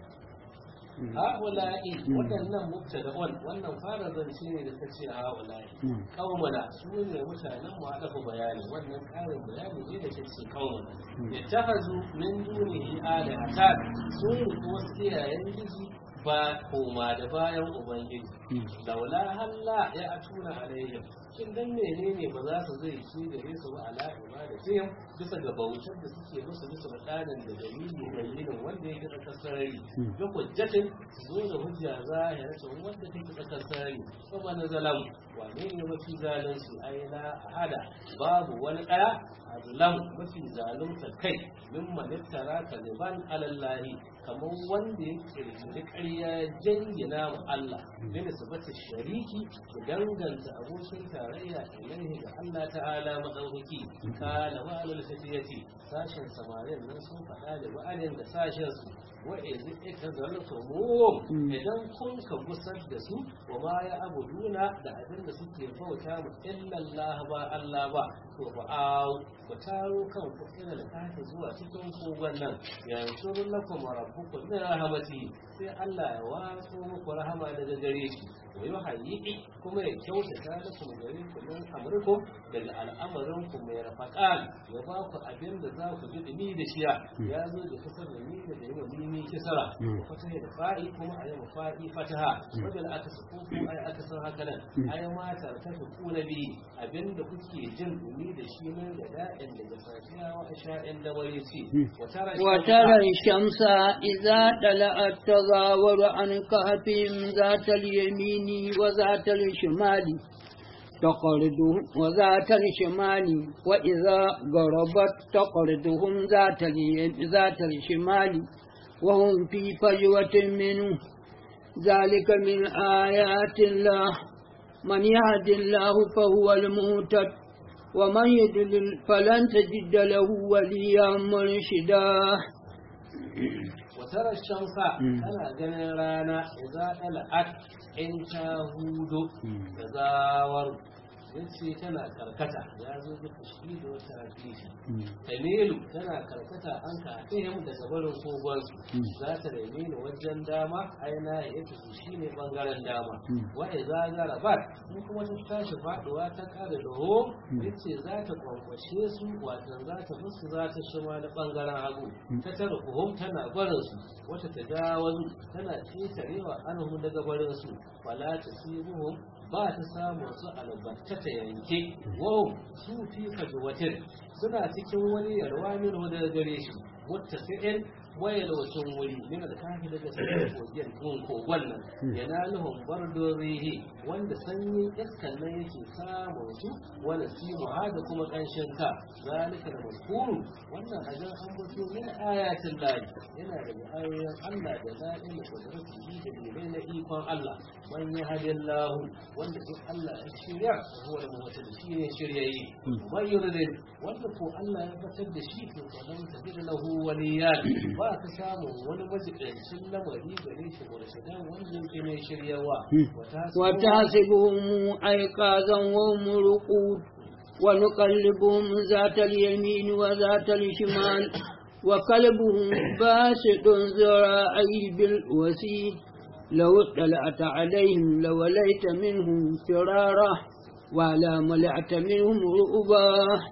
ha'ula'i waɗannan mubtada'un wannan fara zance ne da ta ce ha'ula'i qaumana su ne mutanen mu adafa bayani wannan ƙarin bayani ne da take qaumana yattahazu min dunihi alihatan sun rubu wasu iyayen giji ba koma da bayan ubangiji laula halla ya atuna alaihim shin dan menene ba za su zai ci gare su ba ala ibadatihim bisa ga bautar da suke musu bisa da tsarin da dalili dalilin wanda yake da kasarari da hujjatin zo da hujja zahiratan wanda take da kasarari kuma na zalam wane ne mafi zalunci aina ahada babu wani daya azlam mafi zalunta kai mimman iftara kaliban alallahi kamar wanda ya kirkiri ƙarya jingina wa Allah bin sabata shariki da danganta abokin tarayya ilaihi ga Allah ta'ala madaukaki kana wa alal fatiyati sashin samarin nan sun faɗa da wa'adin da sashin su wa idza ikazalatu idan kun ka gusar da su wa ma ya abuduna da abin da suke bauta mu illa Allah ba Allah ba to ku taro kan ku ina da kafi zuwa cikin kogon nan yanzu lakum rabbukum min rahmatihi sai Allah ya waso muku rahama daga gare shi wa yuhayyi kuma ya kyautata lakum gare ku min amrukum daga al'amarin ku mai rafaqan ya ba ku abin da za ku ji dumi da shiya ya zo da kasar da ni da yawa mimi kisara fataha da fa'i kuma ayi fa'i fataha wadal aka suku ai aka san haka nan ai mata ta ku nabi abin da kuke jin dumi da shi ne da da'in daga safiya wa asha'in da warisi wa tara shamsa idza tala'at تزاور عن كهفهم ذات اليمين وذات الشمال تقرضهم وذات الشمال وإذا غربت تقرضهم ذات الشمال وهم في فجوة منه ذلك من آيات الله من يهد الله فهو المهتد ومن يضلل فلن تجد له وليا مرشدا وترى الشمس أنا جنرانا إذا طلعت إن تهود تزاور yace tana karkata ya zo da tashhid wa tarafishi tamilu tana karkata an ka fahim da gabarin kogon su za ta rene ni wajen dama aina yake shine bangaren dama wa idza garabat in kuma ta tashi faduwa ta kada daho yace za ta kwankwashe su wato za ta musu za ta shima da bangaren hagu ta tarkuhum tana barin su wata tajawazu tana ketarewa anhum daga barin su wala tasibuhum ba ta samu su albarta ta yanke wow su fi fajwatin suna cikin wani yarwa min daga gare shi wata fi'il waya da wacin wuri min da kafi daga cikin kogin kogon nan yana nuhun bardon rihi wanda sanyin iskan nan yake samun su wani simu da kuma kanshin ka zalika da mazkuru wannan ajin an fito min ayatin lahi yana daga ayoyin Allah da da'in da kudratihi da dalilai na ikon Allah man yahdillahu wanda duk Allah ya shirya huwa da mutum shi ne shiryayi man yuridin wanda ko Allah ya fitar da shi to nan tabi lahu waliyan ba ka samun wani majiɗancin lamari gare shi murshidan wanda yake mai shiryawa وتحسبهم أيقاظا وهم رقود ونقلبهم ذات اليمين وذات الشمال وقلبهم باسط ذراعيه بالوسيد لو اطلعت عليهم لوليت منهم فرارا ولا ملعت منهم رؤبا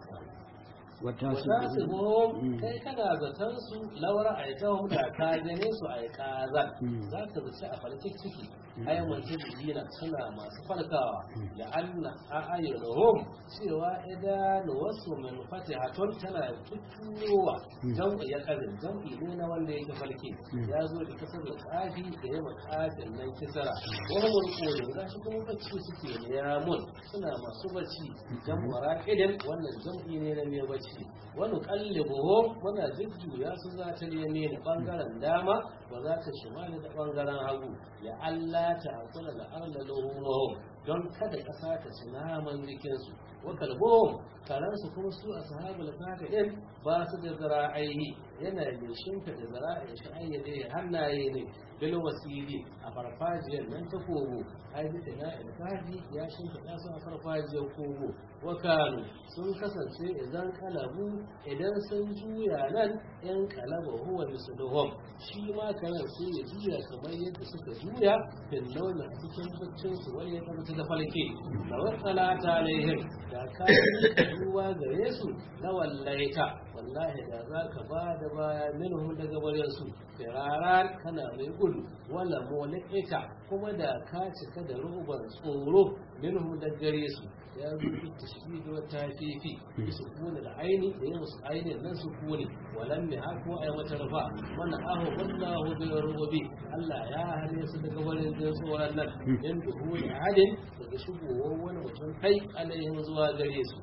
وتحسبهم kai kana zaton su lawar aitahum da ka gane su ai kazan za ka zaci a farke ciki ai manzilina suna masu farkawa da anna a'ayuhum cewa idan wasu min fatihatun tana tuttuwa jam'i ya kazin jam'i ne na wanda yake farke ya zo da kasar da tsafi da yawa tsafin nan kisara wani mulkolin za shi kuma bacci suke ne ya mun suna masu bacci jam'u raqidin wannan jam'i ne na mai bacci wani kallibuhum muna jujjuya su za ta neme da bangaren dama ba za ta shimali da bangaren hagu ya Allah ta akula da arlaluhum don kada kasa ta ci naman jikinsu wa kalbuhum karansu kuma su ashabul fatihin ba su da zara'aihi yana da shimfa da zara'ai shi ayyade hannaye ne bil wasili a farfajiyar nan ta kogo ai da na ilfaji ya shimfa su a farfajiyar kogo wa kanu sun kasance idan kalabu idan sun juya nan yan kalaba huwa misluhum shi ma kanan sai ya juya kamar yadda suka juya fil launa a cikin baccin su wani ya tabbata da falke da wasala ta alaihim da ka duwa gare su na wallaita wallahi da za ka ba da baya minhum daga bayan su firaran kana mai gudu wala mulika kuma da ka cika da rubar tsoro minhum da gare su ya rubuta tashbih wa tafifi su kuna da aini da yin su ainin nan su kune walan ne hako ay mata rafa mana ahu wallahu bi rubi Allah ya hare su daga bayan da tsoron nan in duhu adin daga shigowar wani mutum kai alaihin zuwa gare su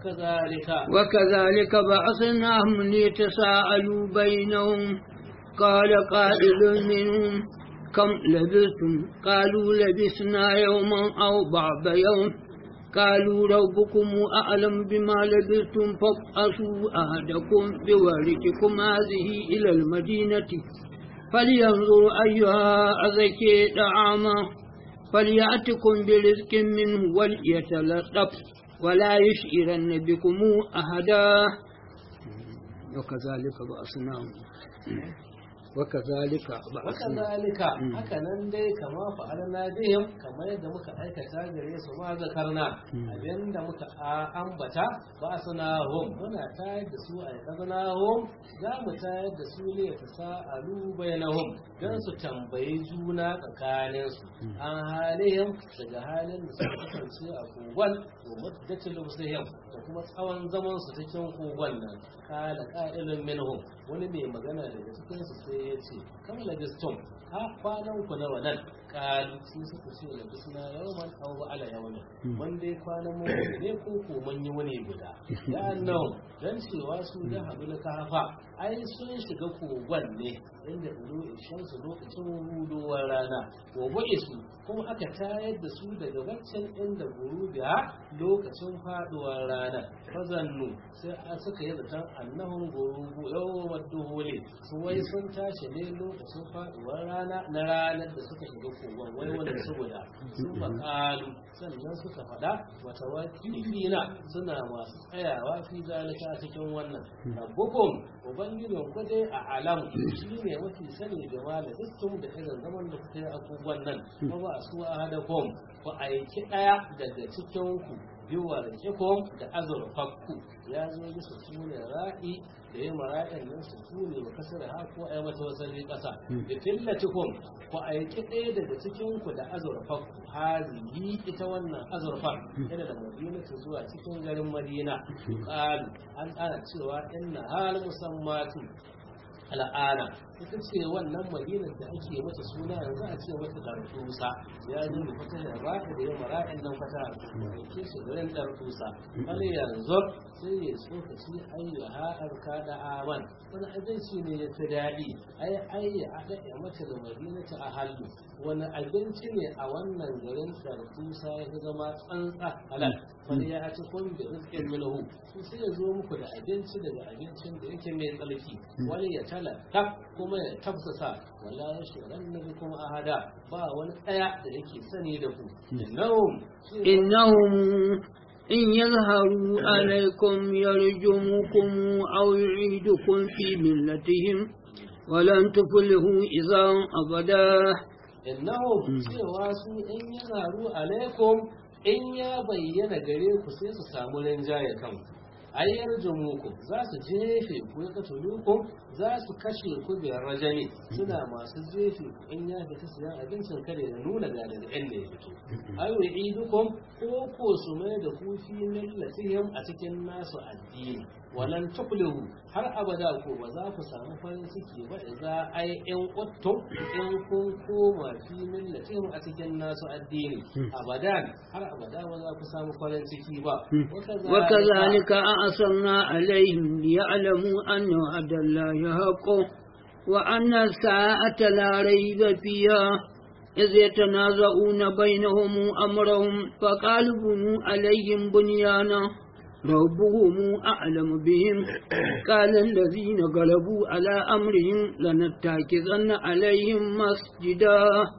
وكذلك بعثناهم ليتساءلوا بينهم قال قائل منهم كم لبثتم قالوا لبثنا يوما أو بعض يوم قالوا ربكم أعلم بما لبثتم فابعثوا أحدكم بورقكم هذه إلى المدينة فلينظر أيها أزكي طعاما فليأتكم برزق منه وليتلطف ولا يشعرن بكم أحدا وكذلك بأسناهم وكذلك haka nan dai kama fa'alna bihim kamar yadda muka aikata gare su ma zakarna abinda muka ambata ba suna hum muna tayar da su a kazana hum za mu tayar da su ne ta sa'alu bainahum dan su tambayi juna tsakanin su an halihim daga halin da suka kasance a kogon wa muddatul musahim da kuma tsawon zaman su cikin kogon nan kala qa'ilun minhum wani mai magana daga cikin su sai ya ce kam labistum ha kwanan ku nawa nan kalu sun suka ce labisna yawman aw ala yawmin wanda ya kwanan mu ne ko mun yi wani guda ya annahu dan cewa su da habul kafa ai sun shiga kogon ne inda ulu shamsu lokacin huduwar rana wa bu'isu kuma aka tayar da su daga waccan inda gurubiya lokacin faduwar rana fazannu sai suka yi zaton annahum gurubu yawmad duhuli su wai sun tashi ne lokacin faduwar rana na ranar da suka shiga kogon wai wanda saboda sun bakalu sannan suka fada wata wakilina suna masu tsayawa fi zalika a cikin wannan rabbukum ubangijin ku dai a alam shine mafi sani da malaiktum da irin zaman da kuka yi a kogon nan ba ba su ahadakum ku aiki daya daga cikin ku biyuwar ikom da azurfakku ya zo bisa sune ra'i da ya mara'in nan su sune ba kasar ha ko ai mata wasanni kasa da fillatikum ku aiki ɗaya daga cikin ku da azurfakku hazihi ita wannan azurfar yana da madinatu zuwa cikin garin madina qalu an ana cewa inna hal musammatu al'ana ita ce wannan madinar da ake mata suna yanzu a ce mata dartusa ya zo da fata da ra'a da ya mara'in nan fata a ke shi garin dartusa wani yanzu sai ya tsokaci ayyaha arka da aman wani abinci ne ya fi daɗi ayya a ɗaya mata da madinata a hallu wani abinci ne a wannan garin dartusa ya zama tsantsa halal wani ya ci kun da rizkin minhu sai ya zo muku da abinci daga abincin da yake mai tsarki wani ya talaka kuma ya tafsasa wala ya shoran nabi kuma ahada ba wani ɗaya da yake sani da ku innahum in yazharu alaikum yarjumukum aw yu'idukum fi millatihim walan tuflihu idan abada innahum cewa su in yazharu alaikum in ya bayyana gare ku sai su samu rinjaye kanku ayyar jumuku za su jefe ku ya katuluku za su kashe ku biyar rajani suna masu jefe ku in ya fita siyan abincin kare da nuna ga daga inda ya fito ayo idukum ko su mai da ku fi millatihim a cikin nasu addini walan tuflihu har abada ko ba za ku samu farin ciki ba idza ai in quttum in kun koma fi millatihim a cikin nasu addini abadan har abada ba za ku samu farin ciki ba wa kadhalika a'asamna alaihim liya'lamu anna wa'dallahi haqqun wa anna as-sa'ata la rayba fiha إذ يتنازعون بينهم أمرهم فقالوا بنوا عليهم بنيانا ربهم أعلم بهم قال الذين غلبوا على أمرهم لنتخذن عليهم مسجدا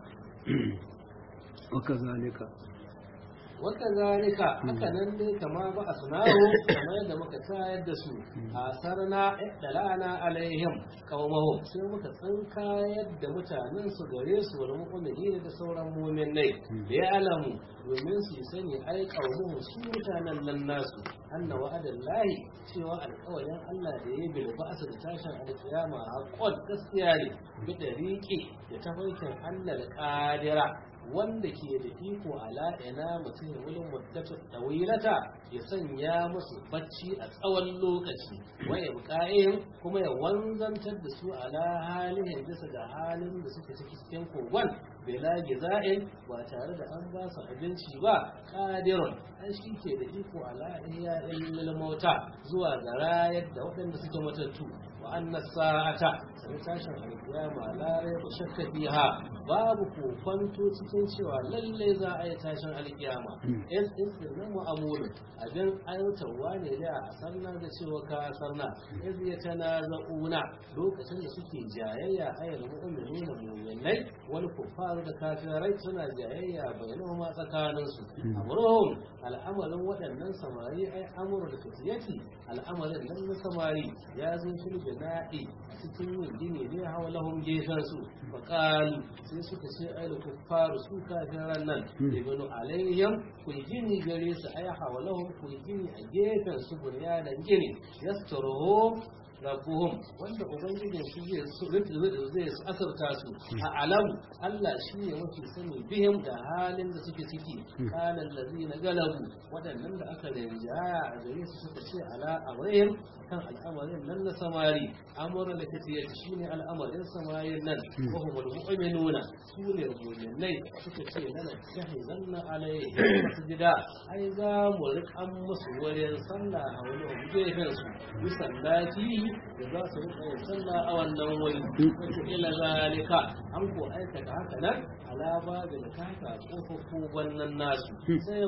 وكذلك hakanan dai kama ba a sunawo kamar yadda muka tayar da su a sarna dalana alaihim qawmahum sai muka tsinkayar da mutanen su gare su wal mu'minin da sauran mu'minai da ya alamu domin su sani ai qawmuhum su mutanen nan nasu anna wa'adallahi cewa alƙawarin Allah da ya bil ba'sa da tashin alƙiyama haqqan gaskiya ne bi dariqi da tafarkin Allah al-qadira wanda ke da iko ala ina mutum ya wulin muddatu tawilata ya sanya musu bacci a tsawon lokaci waya buƙa'in kuma ya wanzantar da su ala halin bisa ga halin da suke cikin kogon bela giza'in ba tare da an ba su abinci ba qadirun an shi ke da iko ala iya illal mauta zuwa ga rayar da waɗanda suke matattu wa anna sa'ata sai tashin alƙiyama la rayba shakka fiha babu kokonto cikin cewa lalle za a yi tashin alƙiyama in sirrin mu'amuru abin aiwatarwa ne da a sanna da cewa ka sanna iz yatanaza'una lokacin da suke jayayya ayyul mu'minuna mu'minai wal kuffar da kafirai suna jayayya bayanan ma tsakanin su amruhum al'amarin waɗannan samari ai amru da fitiyati al'amarin nan na samari ya zo shi bina'i cikin yin gini ne hawalahum gefen su faqalu sai suka ce ai kuffar su kafiran nan ibnu alaihim ku gini gare su ai hawalahum ku gini a gefen su bunyanan gini yasturuhum rabbuhum wanda ubangijin su zai asarta su a alam Allah shi ne mafi sani bihim da halin da suke ciki kalan lazina galabu waɗannan da aka rinjaya a gare su suka ce ala amrihim kan al'amarin nan na samari amuran da kace shi ne al'amarin samarin nan wa humul mu'minuna su ne mu'minai suka ce lana shahizanna alaihi masjida ai za mu rikan musu wurin sallah a wani gefen su bisallati da za su rika yin sallah a wannan wuri wato ila zalika an ko aikata haka nan ala babu da kaka kofofo wannan nasu sai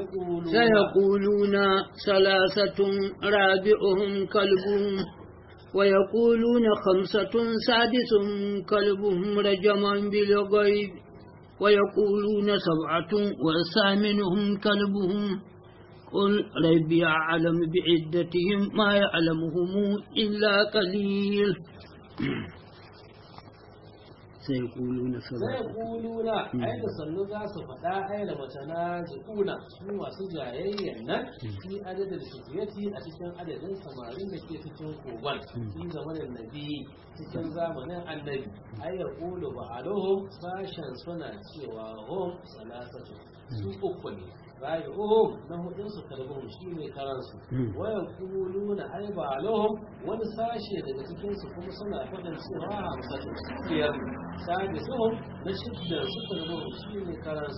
yaquluna salasatun rabi'uhum kalbuhum wa yaquluna khamsatun sadisuhum kalbuhum rajaman bil ghaib wa yaquluna sab'atun wa thaminuhum kalbuhum قل ربي أعلم بعدتهم ما يعلمهم إلا قليل سيقولون أين صلوا ذا سفتا أين متنازعون سوى سجايا في عدد الشفية أتكن عدد سمارين لكي تكون قوان في زمن النبي تكن زمن النبي أي يقول بعضهم ساشا سنة وهم ثلاثة سوء raji'uhum na hudun su kalbuhum shine karansu wa yaquluna ay ba'alhum wani sashe daga cikin su kuma suna faɗin cewa hamsatu biyar sadisuhum na shidda su kalbuhum shine karansu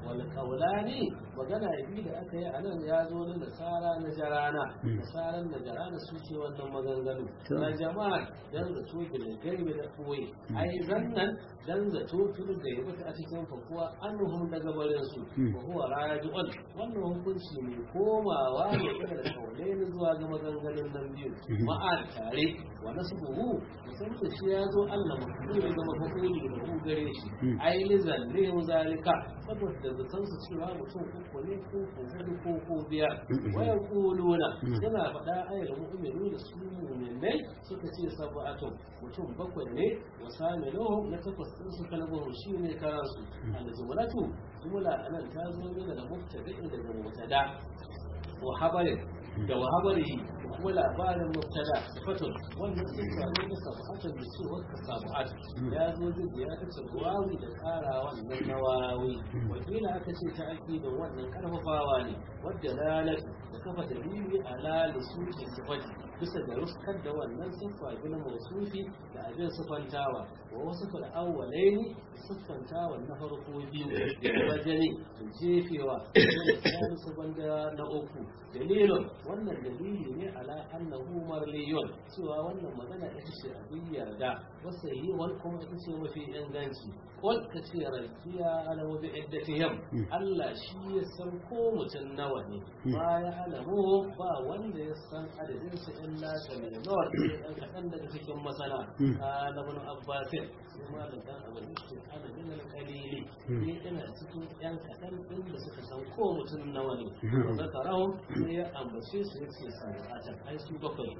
wal qawlani magana biyu da aka yi anan ya zo na nasara na jarana nasaran da jarana su ce wannan maganganu na jama'a dan zato bil gaibi da koyi ai zannan dan zato tun da ya bata a cikin fakuwa annuhum daga barin su wa huwa raji'un wannan hukunci ne komawa ne da kaulai zuwa ga maganganun nan biyu ma'an tare wa nasbuhu musamman shi ya zo Allah mutum ya zama hukumi da ku gare shi ai lizan ne zalika saboda zaton su cewa mutum uku ne ko hudu ko biyar waya kuluna yana faɗa ayyul mu'minu da su mu'minai suka ce sab'atu mutum bakwai ne wa samiluhum na takwas din su kalbuhum shi ne karansu al-jumlatu jumla anan ta zo ne daga mubtada'in daga mubtada wa habarin da wa habari kuma labarin mubtada fatun wannan sifa ne da sab'atun da cewa ka sab'at ya zo da ya ta wawi da kara wannan nawawi wakila aka ce ta akidin wannan karfafawa ne wadda lalat da kafa dalili ala lusuki sifati bisa da ruskar da wannan sifa bil mawsufi da abin sifantawa wa wasu fil awwalaini sifantawa na farko biyu da wajeni jefewa da su banda na uku dalilun wannan dalili ne ala annahu marliyun cewa wannan magana ita ce abin yarda wasu yi wani kuma ita ce mafi inganci wal ka ce rakiya ala wa bi'iddatihim Allah shi ya san ko mutum nawa ne ba ya alamu ba wanda ya san adadin su illa kaminawar ɗan kaɗan daga cikin masana na ibn Abbas kuma da dan abin shi ana min al-qalili ne ina cikin ɗan kaɗan din da suka san ko mutum nawa ne wa zakarahu sai ya ambace su yace sana'atan ai su bakwai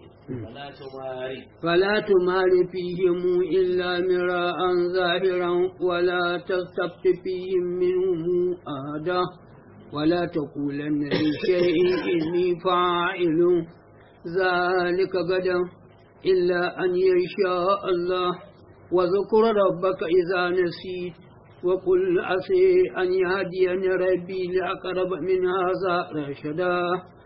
فلا تمار فيهم إلا مراء ظاهرا ولا تستفت فيهم منهم أحدا ولا تقولن لشيء إني فاعل ذلك غدا إلا أن يشاء الله وذكر ربك إذا نسيت وقل عسى أن يهديني ربي لأقرب من هذا رشدا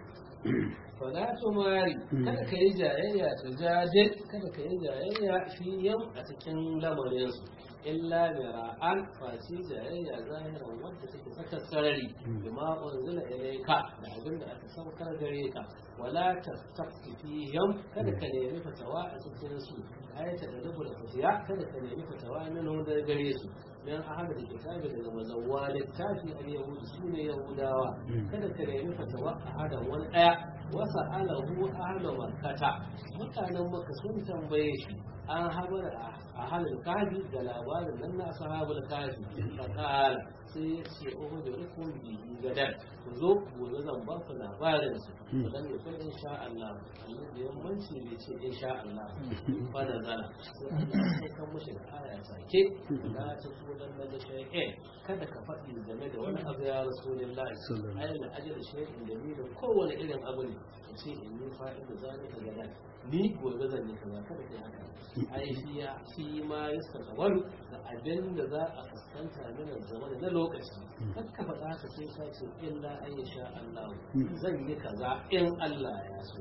fala tumari kada ka yi jayayya ta jadil kada ka yi jayayya fi yau a cikin lamarin su illa mira'an fashi jayayya zahiran wadda take saka sarari bima unzila ilayka da abin da aka saukar gare ka wala tastafti fihim kada ka nemi fatawa a cikin su ayata da dubul fatiya kada ka nemi fatawa nan da gare su dan ahad da kitabi daga mazawwa littafi al-yahud sune yahudawa kada ka nemi fatawa ahadan wani daya wasa alahu ahlu makkata mutanen makka sun tambaye shi an habar a halin kafi da labarin nan na sahabul kafi fakala sai ya ce ohu da rukun biyu gadar ku zo gobe zan ba ku labarin su dan ne kun insha Allah Allah da yammanci ne ce insha Allah fa da zana sai kan mushi da aya sake da ta so dan da shay'in kada ka faɗi game da wani abu ya rasulullahi ayyana ajal shay'in da ni da kowane irin abu ne ce in yi fa'ida zalika gadar ni gobe zan yi kaza kada kai haka ai shi ma yasta kawaru da abin da za a fuskanta min zaman na lokaci kar ka faɗa haka sai ka ce illa an sha Allah zan yi kaza in Allah ya so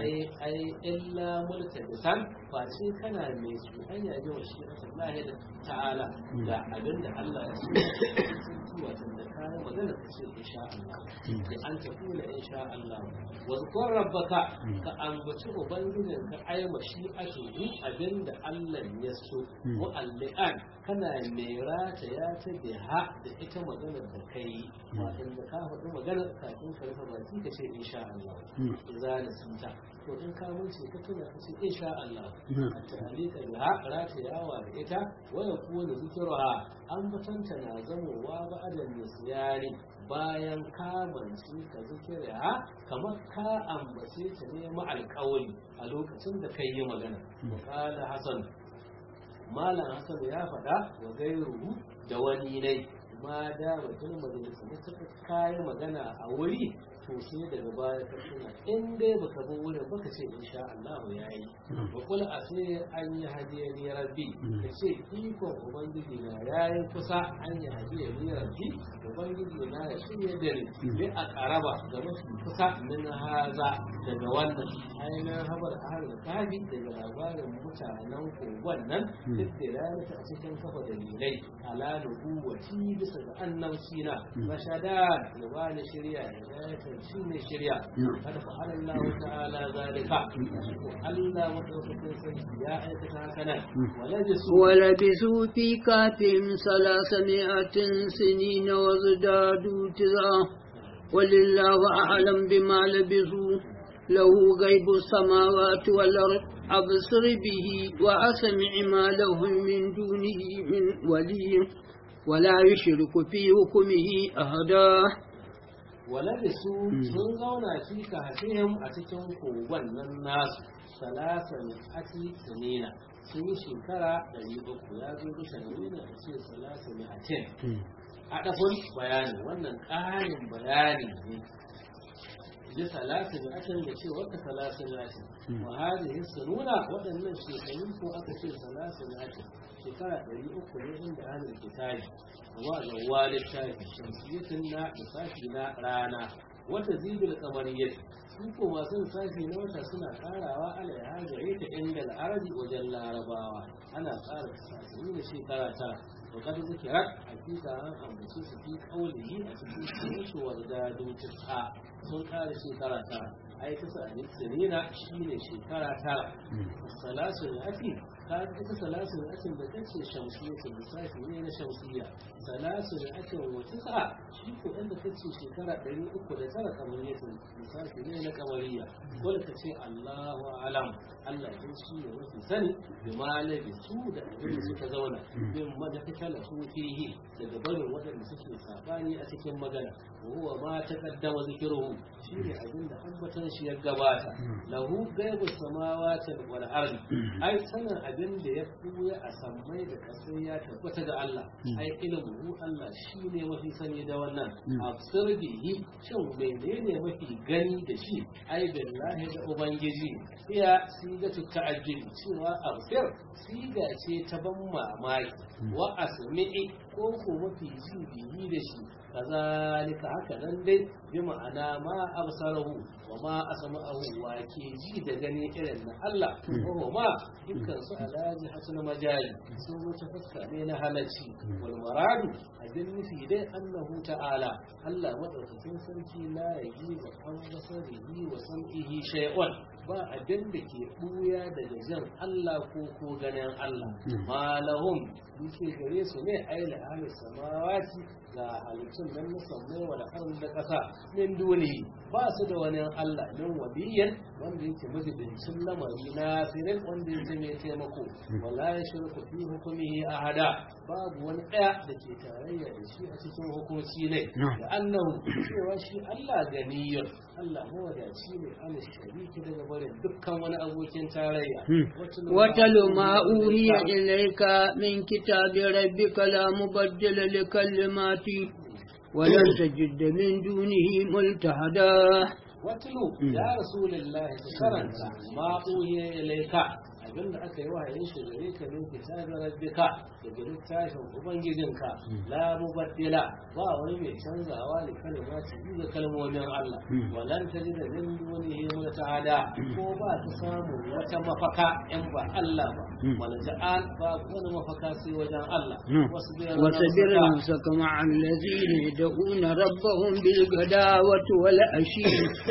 ai illa multabisan ba ce kana mai su hanya ji wa shi Allah da ta'ala da abin da Allah ya so wato da kai magana ka ce insha Allah da an tafi insha Allah wa zkur rabbaka ka ambaci ubangijin ka ai mashi'atu abinda Allah ya so mu'alli'an kana mai rata ya ta biha da ita maganar da kai wato da ka faɗi maganar kafin ka rufe baki ka ce insha Allah idza nasita to in ka wuce ka tuna ka ce insha Allah ta'alika biha rata yawa da ita wa yakunu zikruha an batanta na zamowa ba'adan nisyani bayan kamanci ka zikira kamar ka ambace ta ne ma'alƙawari a lokacin da kai yi magana wakala hasan malam hasan ya faɗa wa gairu da wani ne ma da mutum majalisa ne suka kayi magana a wuri to to sai daga baya ka tuna in dai baka bi wurin baka ce insha Allah yayi wa kul asiri an yi hadiyani rabbi kace ikon ubangiji na yayi kusa an yi hadiyani rabbi ubangiji na ya shirye da ni bi a karaba da mafi kusa min haza daga wannan ainihin habar ahal kafi daga labarin mutanen kogon nan duk da lalata a cikin kafa dalilai ala nubuwati bisa ga annabci na rashada ya bani shirya ya zayata shi ne shirya kada fa Allah ta'ala zalika Allah madaukakin sarki ya aikata haka nan ولبثوا في كهفهم 300 سنين وازدادوا تسعا ولله أعلم بما لبثوا له غيب السماوات والأرض أبصر به وأسمع ما لهم من دونه من ولي ولا يشرك في حكمه أحدا ولبثوا sun zauna fi kahfihim a cikin kogon nan nasu 300 sanina sun yi shekara 300 ya zo da sanina a ce 300 a ɗafin bayani wannan ƙarin bayani ne da 300 da ce wata 300 wa hadhihi sununa waɗannan shekaru ko aka ce 300 shekara 300 ne inda ahlul kitabi wa zawalin tafi shamsiyatin na lissafi na rana wata zibir kamariyyar su ko masu lissafi na wata suna karawa ala ya hajjare ta inda al'arabi wajen larabawa ana tsara tasiri da shekara tara wakar zikirar hakika an ambace su fi kaulihi a cikin su wadda dutsa sun kara shekara tara ai ta sa'ani sirina shine shekara tara salasu ati ka ita salasu atin da kace shamsiyya ce lissafi ne na shamsiyya salasu atin wa tisa shi ko inda kace shekara 309 kamar yake lissafi ne na kamariya dole ka ce Allahu alam Allah ya shi ne wasu sani bi malabi su da abin da suka zauna bin madakala su fihi daga barin waɗanda suke sabani a cikin magana huwa ma taqaddama zikruhu shi ne abin da ambatan shi ya gabata lahu gaibu samawati wal ardi ai sanan abin da ya buya a sammai da kasai ya tabbata ga Allah ai ilmu Allah shi ne mafi sani da wannan absir bihi shin menene mafi gani da shi ai billahi da ubangiji ya siga ta'ajjil cewa absir siga ce ta ban mamaki wa asmi'i ko ko mafi ji bihi da shi kazalika haka nan dai bi ma'ana ma absarahu wa ma asma'ahu wa ke ji da gani irin na Allah ko ma dukkan su alaji hasan majali sun wuce fuska ne na halacci wal maradu abin nufi dai annahu ta'ala Allah madaukakin sarki la yajibu an basarihi wa sam'ihi shay'un ba abin da ke buya daga jan Allah ko ganin Allah malahum duke gare su ne aila ahli samawati ga halittun nan na sammai wa al'arun da ƙasa min duni ba su da wani Allah min waliyan wanda yake majibincin lamari na firin wanda yake mai taimako wala ya shirku fi hukumihi ahada babu wani ɗaya da ke tarayya da shi a cikin hukunci ne da annahu cewa shi Allah ganiyar Allah mawadaci ne an shariki daga barin dukkan wani abokin tarayya watalu ma uhiya ilayka min kitabi rabbika la mubaddila li kalimati ولن تجد من دونه ملتحدا واتلو يا رسول الله تكرنت ما أوحي إليك abinda aka yi wahayin shi gare ka min kitabin rabbika daga littafin ubangijinka la mubaddila ba wani mai canzawa da kalmati da kalmomin Allah walan tajida min dunihi multahada ko ba ta samu wata mafaka in ba Allah ba walja'al ba wani mafaka sai wajen Allah wasbir nafsaka ma'a allazina yad'una rabbahum bil ghadawati wal ashi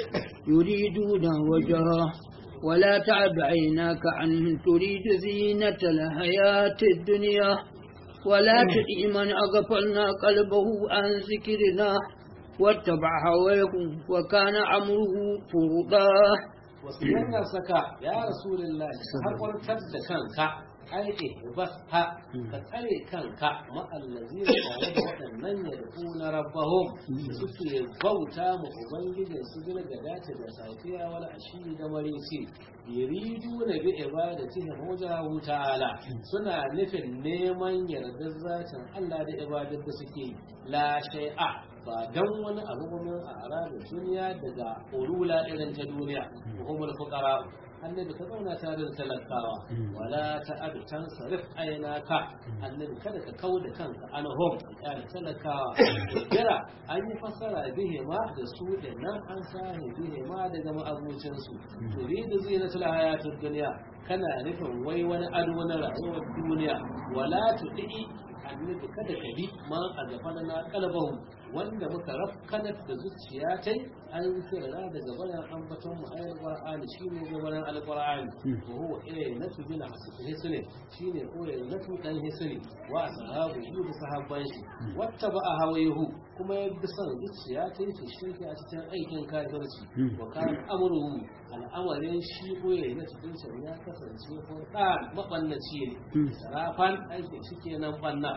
yuriduna wajha ولا تعب عيناك عنهم تريد زينة الحياة الدنيا ولا تطع من أغفلنا قلبه عن ذكرنا واتبع هواه وكان أمره فرطا وسيرنا سكا يا رسول الله حقر كد كانك aiki bas ha ka tsare kanka ma'allazi da waɗannan yad'una rabbahum suke bauta mu ubangijin su gina ga dace da safiya wala ashi da marisi yuridu na bi ibadatihi wajahu ta'ala suna nufin neman yardar zatin Allah da ibadar da suke la shay'a ba dan wani abu kuma a arabin duniya daga ulula irin ta duniya humul fuqara annabi ka zauna tare da talakawa wala ta'adu tansarif aynaka annabi kada ka kauda kanka anhum ya talakawa kira an yi fasara bihe ma da su da nan an sahi bihe ma daga ma'abucin su turidu zinatul hayatud dunya kana nufin wai wani ado na rayuwar duniya wala tudi annabi kada ka bi ma a gaba na kalbahu wanda muka rafkanar da zuciya ta an kira daga bayan ambaton mu ayar qur'ani shine gabanin alqur'ani to huwa natu bin hisni shine natu dan hisni wa ashabu da sahabban shi wattaba hawayhu kuma ya bi san zuciya ta yi shirki a cikin aikin kafirci wa kan amruhu al'amarin shi natu din ya kasance ko dan mabannaci ne sarafan aiki shikenan banna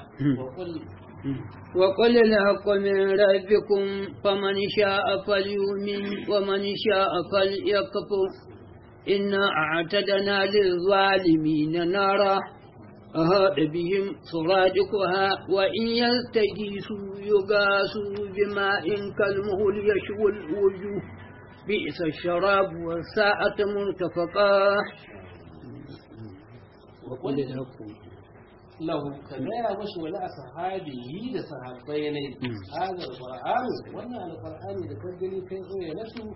وقل الحق من ربكم فمن شاء فليؤمن ومن شاء فليكفر إنا أعتدنا للظالمين نارا أحاط بهم سرادقها وإن يستغيثوا يغاثوا بماء كالمهل يشوي الوجوه بئس الشراب والساعة مرتفقا وقل الحق lahu ka gaya mashi wani a sahabi da sahabbai ne hadar qur'ani wannan alqur'ani da kan gani kai tsoye na su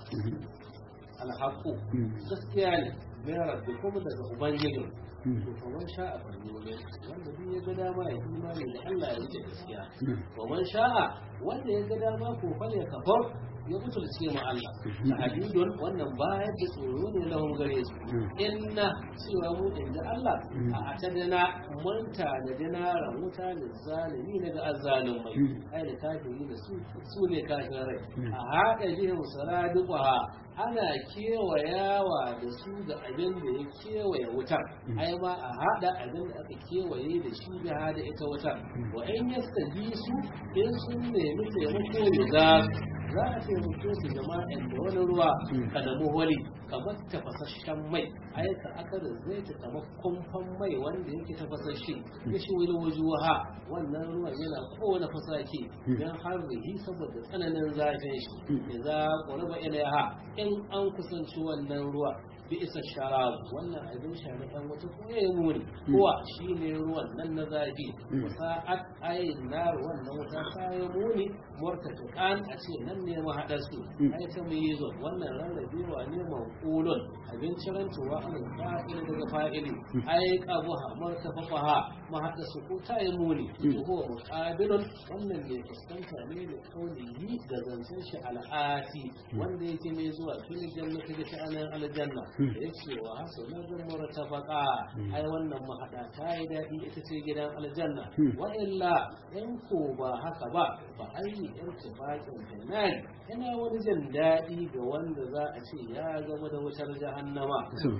alhaqu gaskiya ne min rabbikum daga ubangiji to kaman sha'a ne wanda duk ya ga dama ya imani da Allah ya yi gaskiya kaman sha'a wanda ya ga dama ko fa ya kafar ya mutunce ma Allah ta hadidun wannan bayar da tsoro ne lahum gare su inna cewa mu inda Allah a atadana manta da dinaran wuta da zalimi daga azzalumai ai da kafiri da su ne kafirai a haɗa jihim saradiqa ana kewayawa da su da abin da ya kewaye wutar ai ma a haɗa abin da aka kewaye da shi da hada ita wutar wa in yastajisu in sun nemi taimako da za a taimake su jama'in da wani ruwa ka nemi wani kamar tafasasshen mai aika aka da zai ta kamar kumfan mai wanda yake tafasashe ya shi wani wajuwa wannan ruwan yana kowane fasake don har rihi saboda tsananin zafin shi da za ku raba ilaiha in an kusanci wannan ruwa bi isa sharabu wannan abin sha na ɗan wata kuma ya muni kuwa shi ne ruwan nan na zafi sa'at ayin na wannan wuta ta yi muni murtata kan a ce nan ne mahaɗar su ai ta mu yi zo wannan rarrabewa ne manqulun abin cirantuwa an fa'ili daga fa'ili ai qabuha murtafaha mahaɗar su ko ta yi muni ko muqabilun wannan ne fuskanta ne da kaulihi da zancen shi al'ati wanda yake mai zuwa fil jannati da ta'alan aljanna ya ce wa hasanar murtafaqa ai wannan mahada ta yi daɗi ita ce gidan aljanna wa illa in ko ba haka ba ba ai irtifaqin jannati ina wani jin daɗi ga wanda za a ce ya zama da wutar jahannama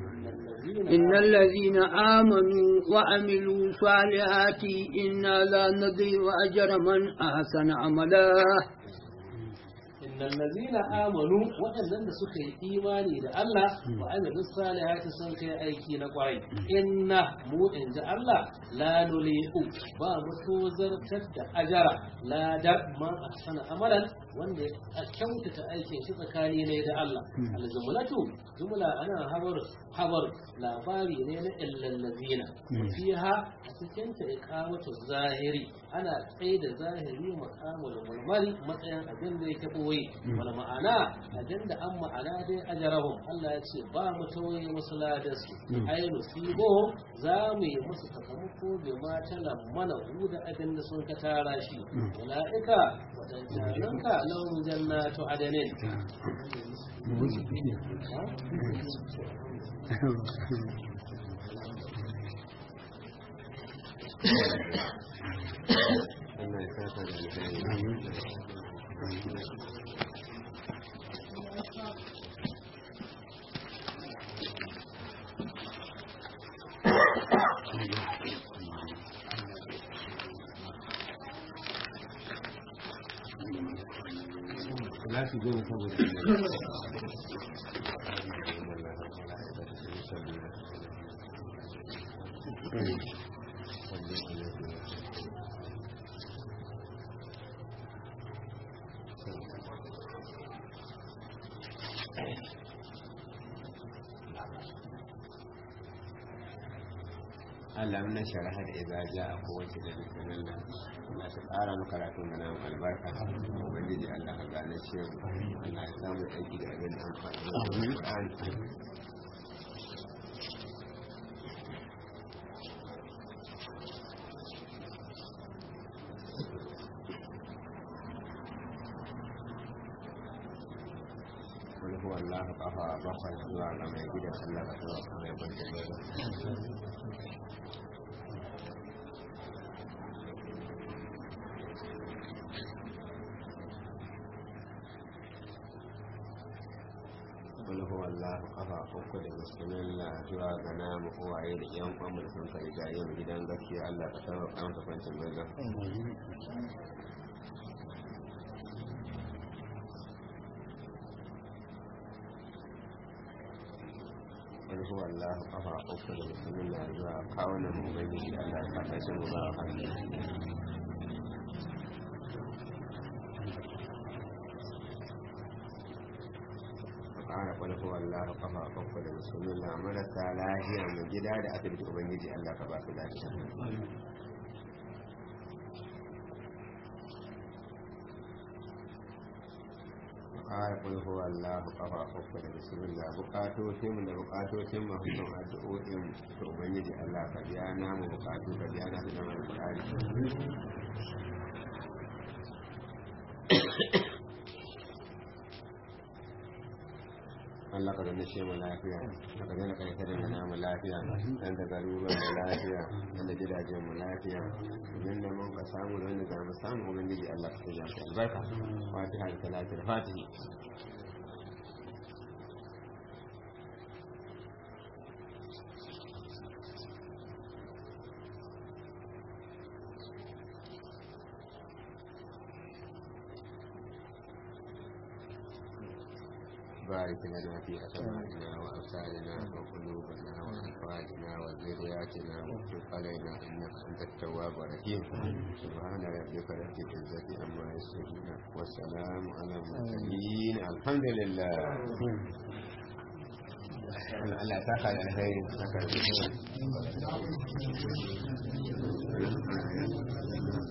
innal ladhina amanu wa amilu salihati inna la nadhi'u ajra man ahsana amala innal ladina amanu waɗannan da suka yi imani da Allah wa amilu salihati sun kai aiki na kwarai inna mu inda Allah la nuli'u ba mu tozartar da ajara la da ma ahsana amalan wanda ya kyautata aikin shi tsakani ne da Allah al-jumlatu jumla ana habar labari ne na illal ladina fiha a cikin ta iqamatu zahiri ana tsaye da zahiri maqamul mulmari matsayin abin da yake boye wala ma'ana abin da an ma'ana dai ajarahum Allah ya ce ba mu tawaye musu ladarsu ai nusibo za mu yi musu sakamako da mata lamana da abin da sun ka tara shi ulaika wadannan lahum jannatu adnin لا تجوز Allah na sharaha da izaja a kowace da dukkanin nan Allah ta ƙara maka karatun da namu albarka ubangiji Allah ka gane shi Allah ya samu aiki da abin amfani da wani huwa Allah kafa bakwai zuwa ga mai gidan Allah ka zuwa kuma ya kwanta wani huwa Allah kafa uku da musulmin zuwa ga namu uwaye da yan kwamur sun kai jayen gidan gaskiya Allah ka sauwa kamta kwancin gaza wani huwa Allah kafa uku da musulmin zuwa kawunan ubangiji Allah ka kashe mu ba a ƙara ƙwalfa wallah kafa kafa da musulmin na marasa lahiya mai gida da asibiti ubangiji Allah ka ba su lafiya ƙara ƙwalfa wallah kafa kafa da musulmin na bukatocin da bukatocin mahimman addu'o'in da ubangiji Allah ka biya namu bukatu ka biya nasu da mai bukari Allah ka zama shi mu lafiya ka zama kai ta da namu lafiya dan da garuruwan mu lafiya dan da gidajen mu lafiya idan da mun ka samu da wanda za mu samu ubangiji Allah ka ya shi albarka fatiha da salatul fatihi بارك لنا في أسمائنا وأبصارنا وقلوبنا وأحفادنا وذرياتنا واكتب علينا إنك أنت التواب الرحيم سبحان ربك رب العزة عما يصفون والسلام على المرسلين الحمد لله Allah ta kai alheri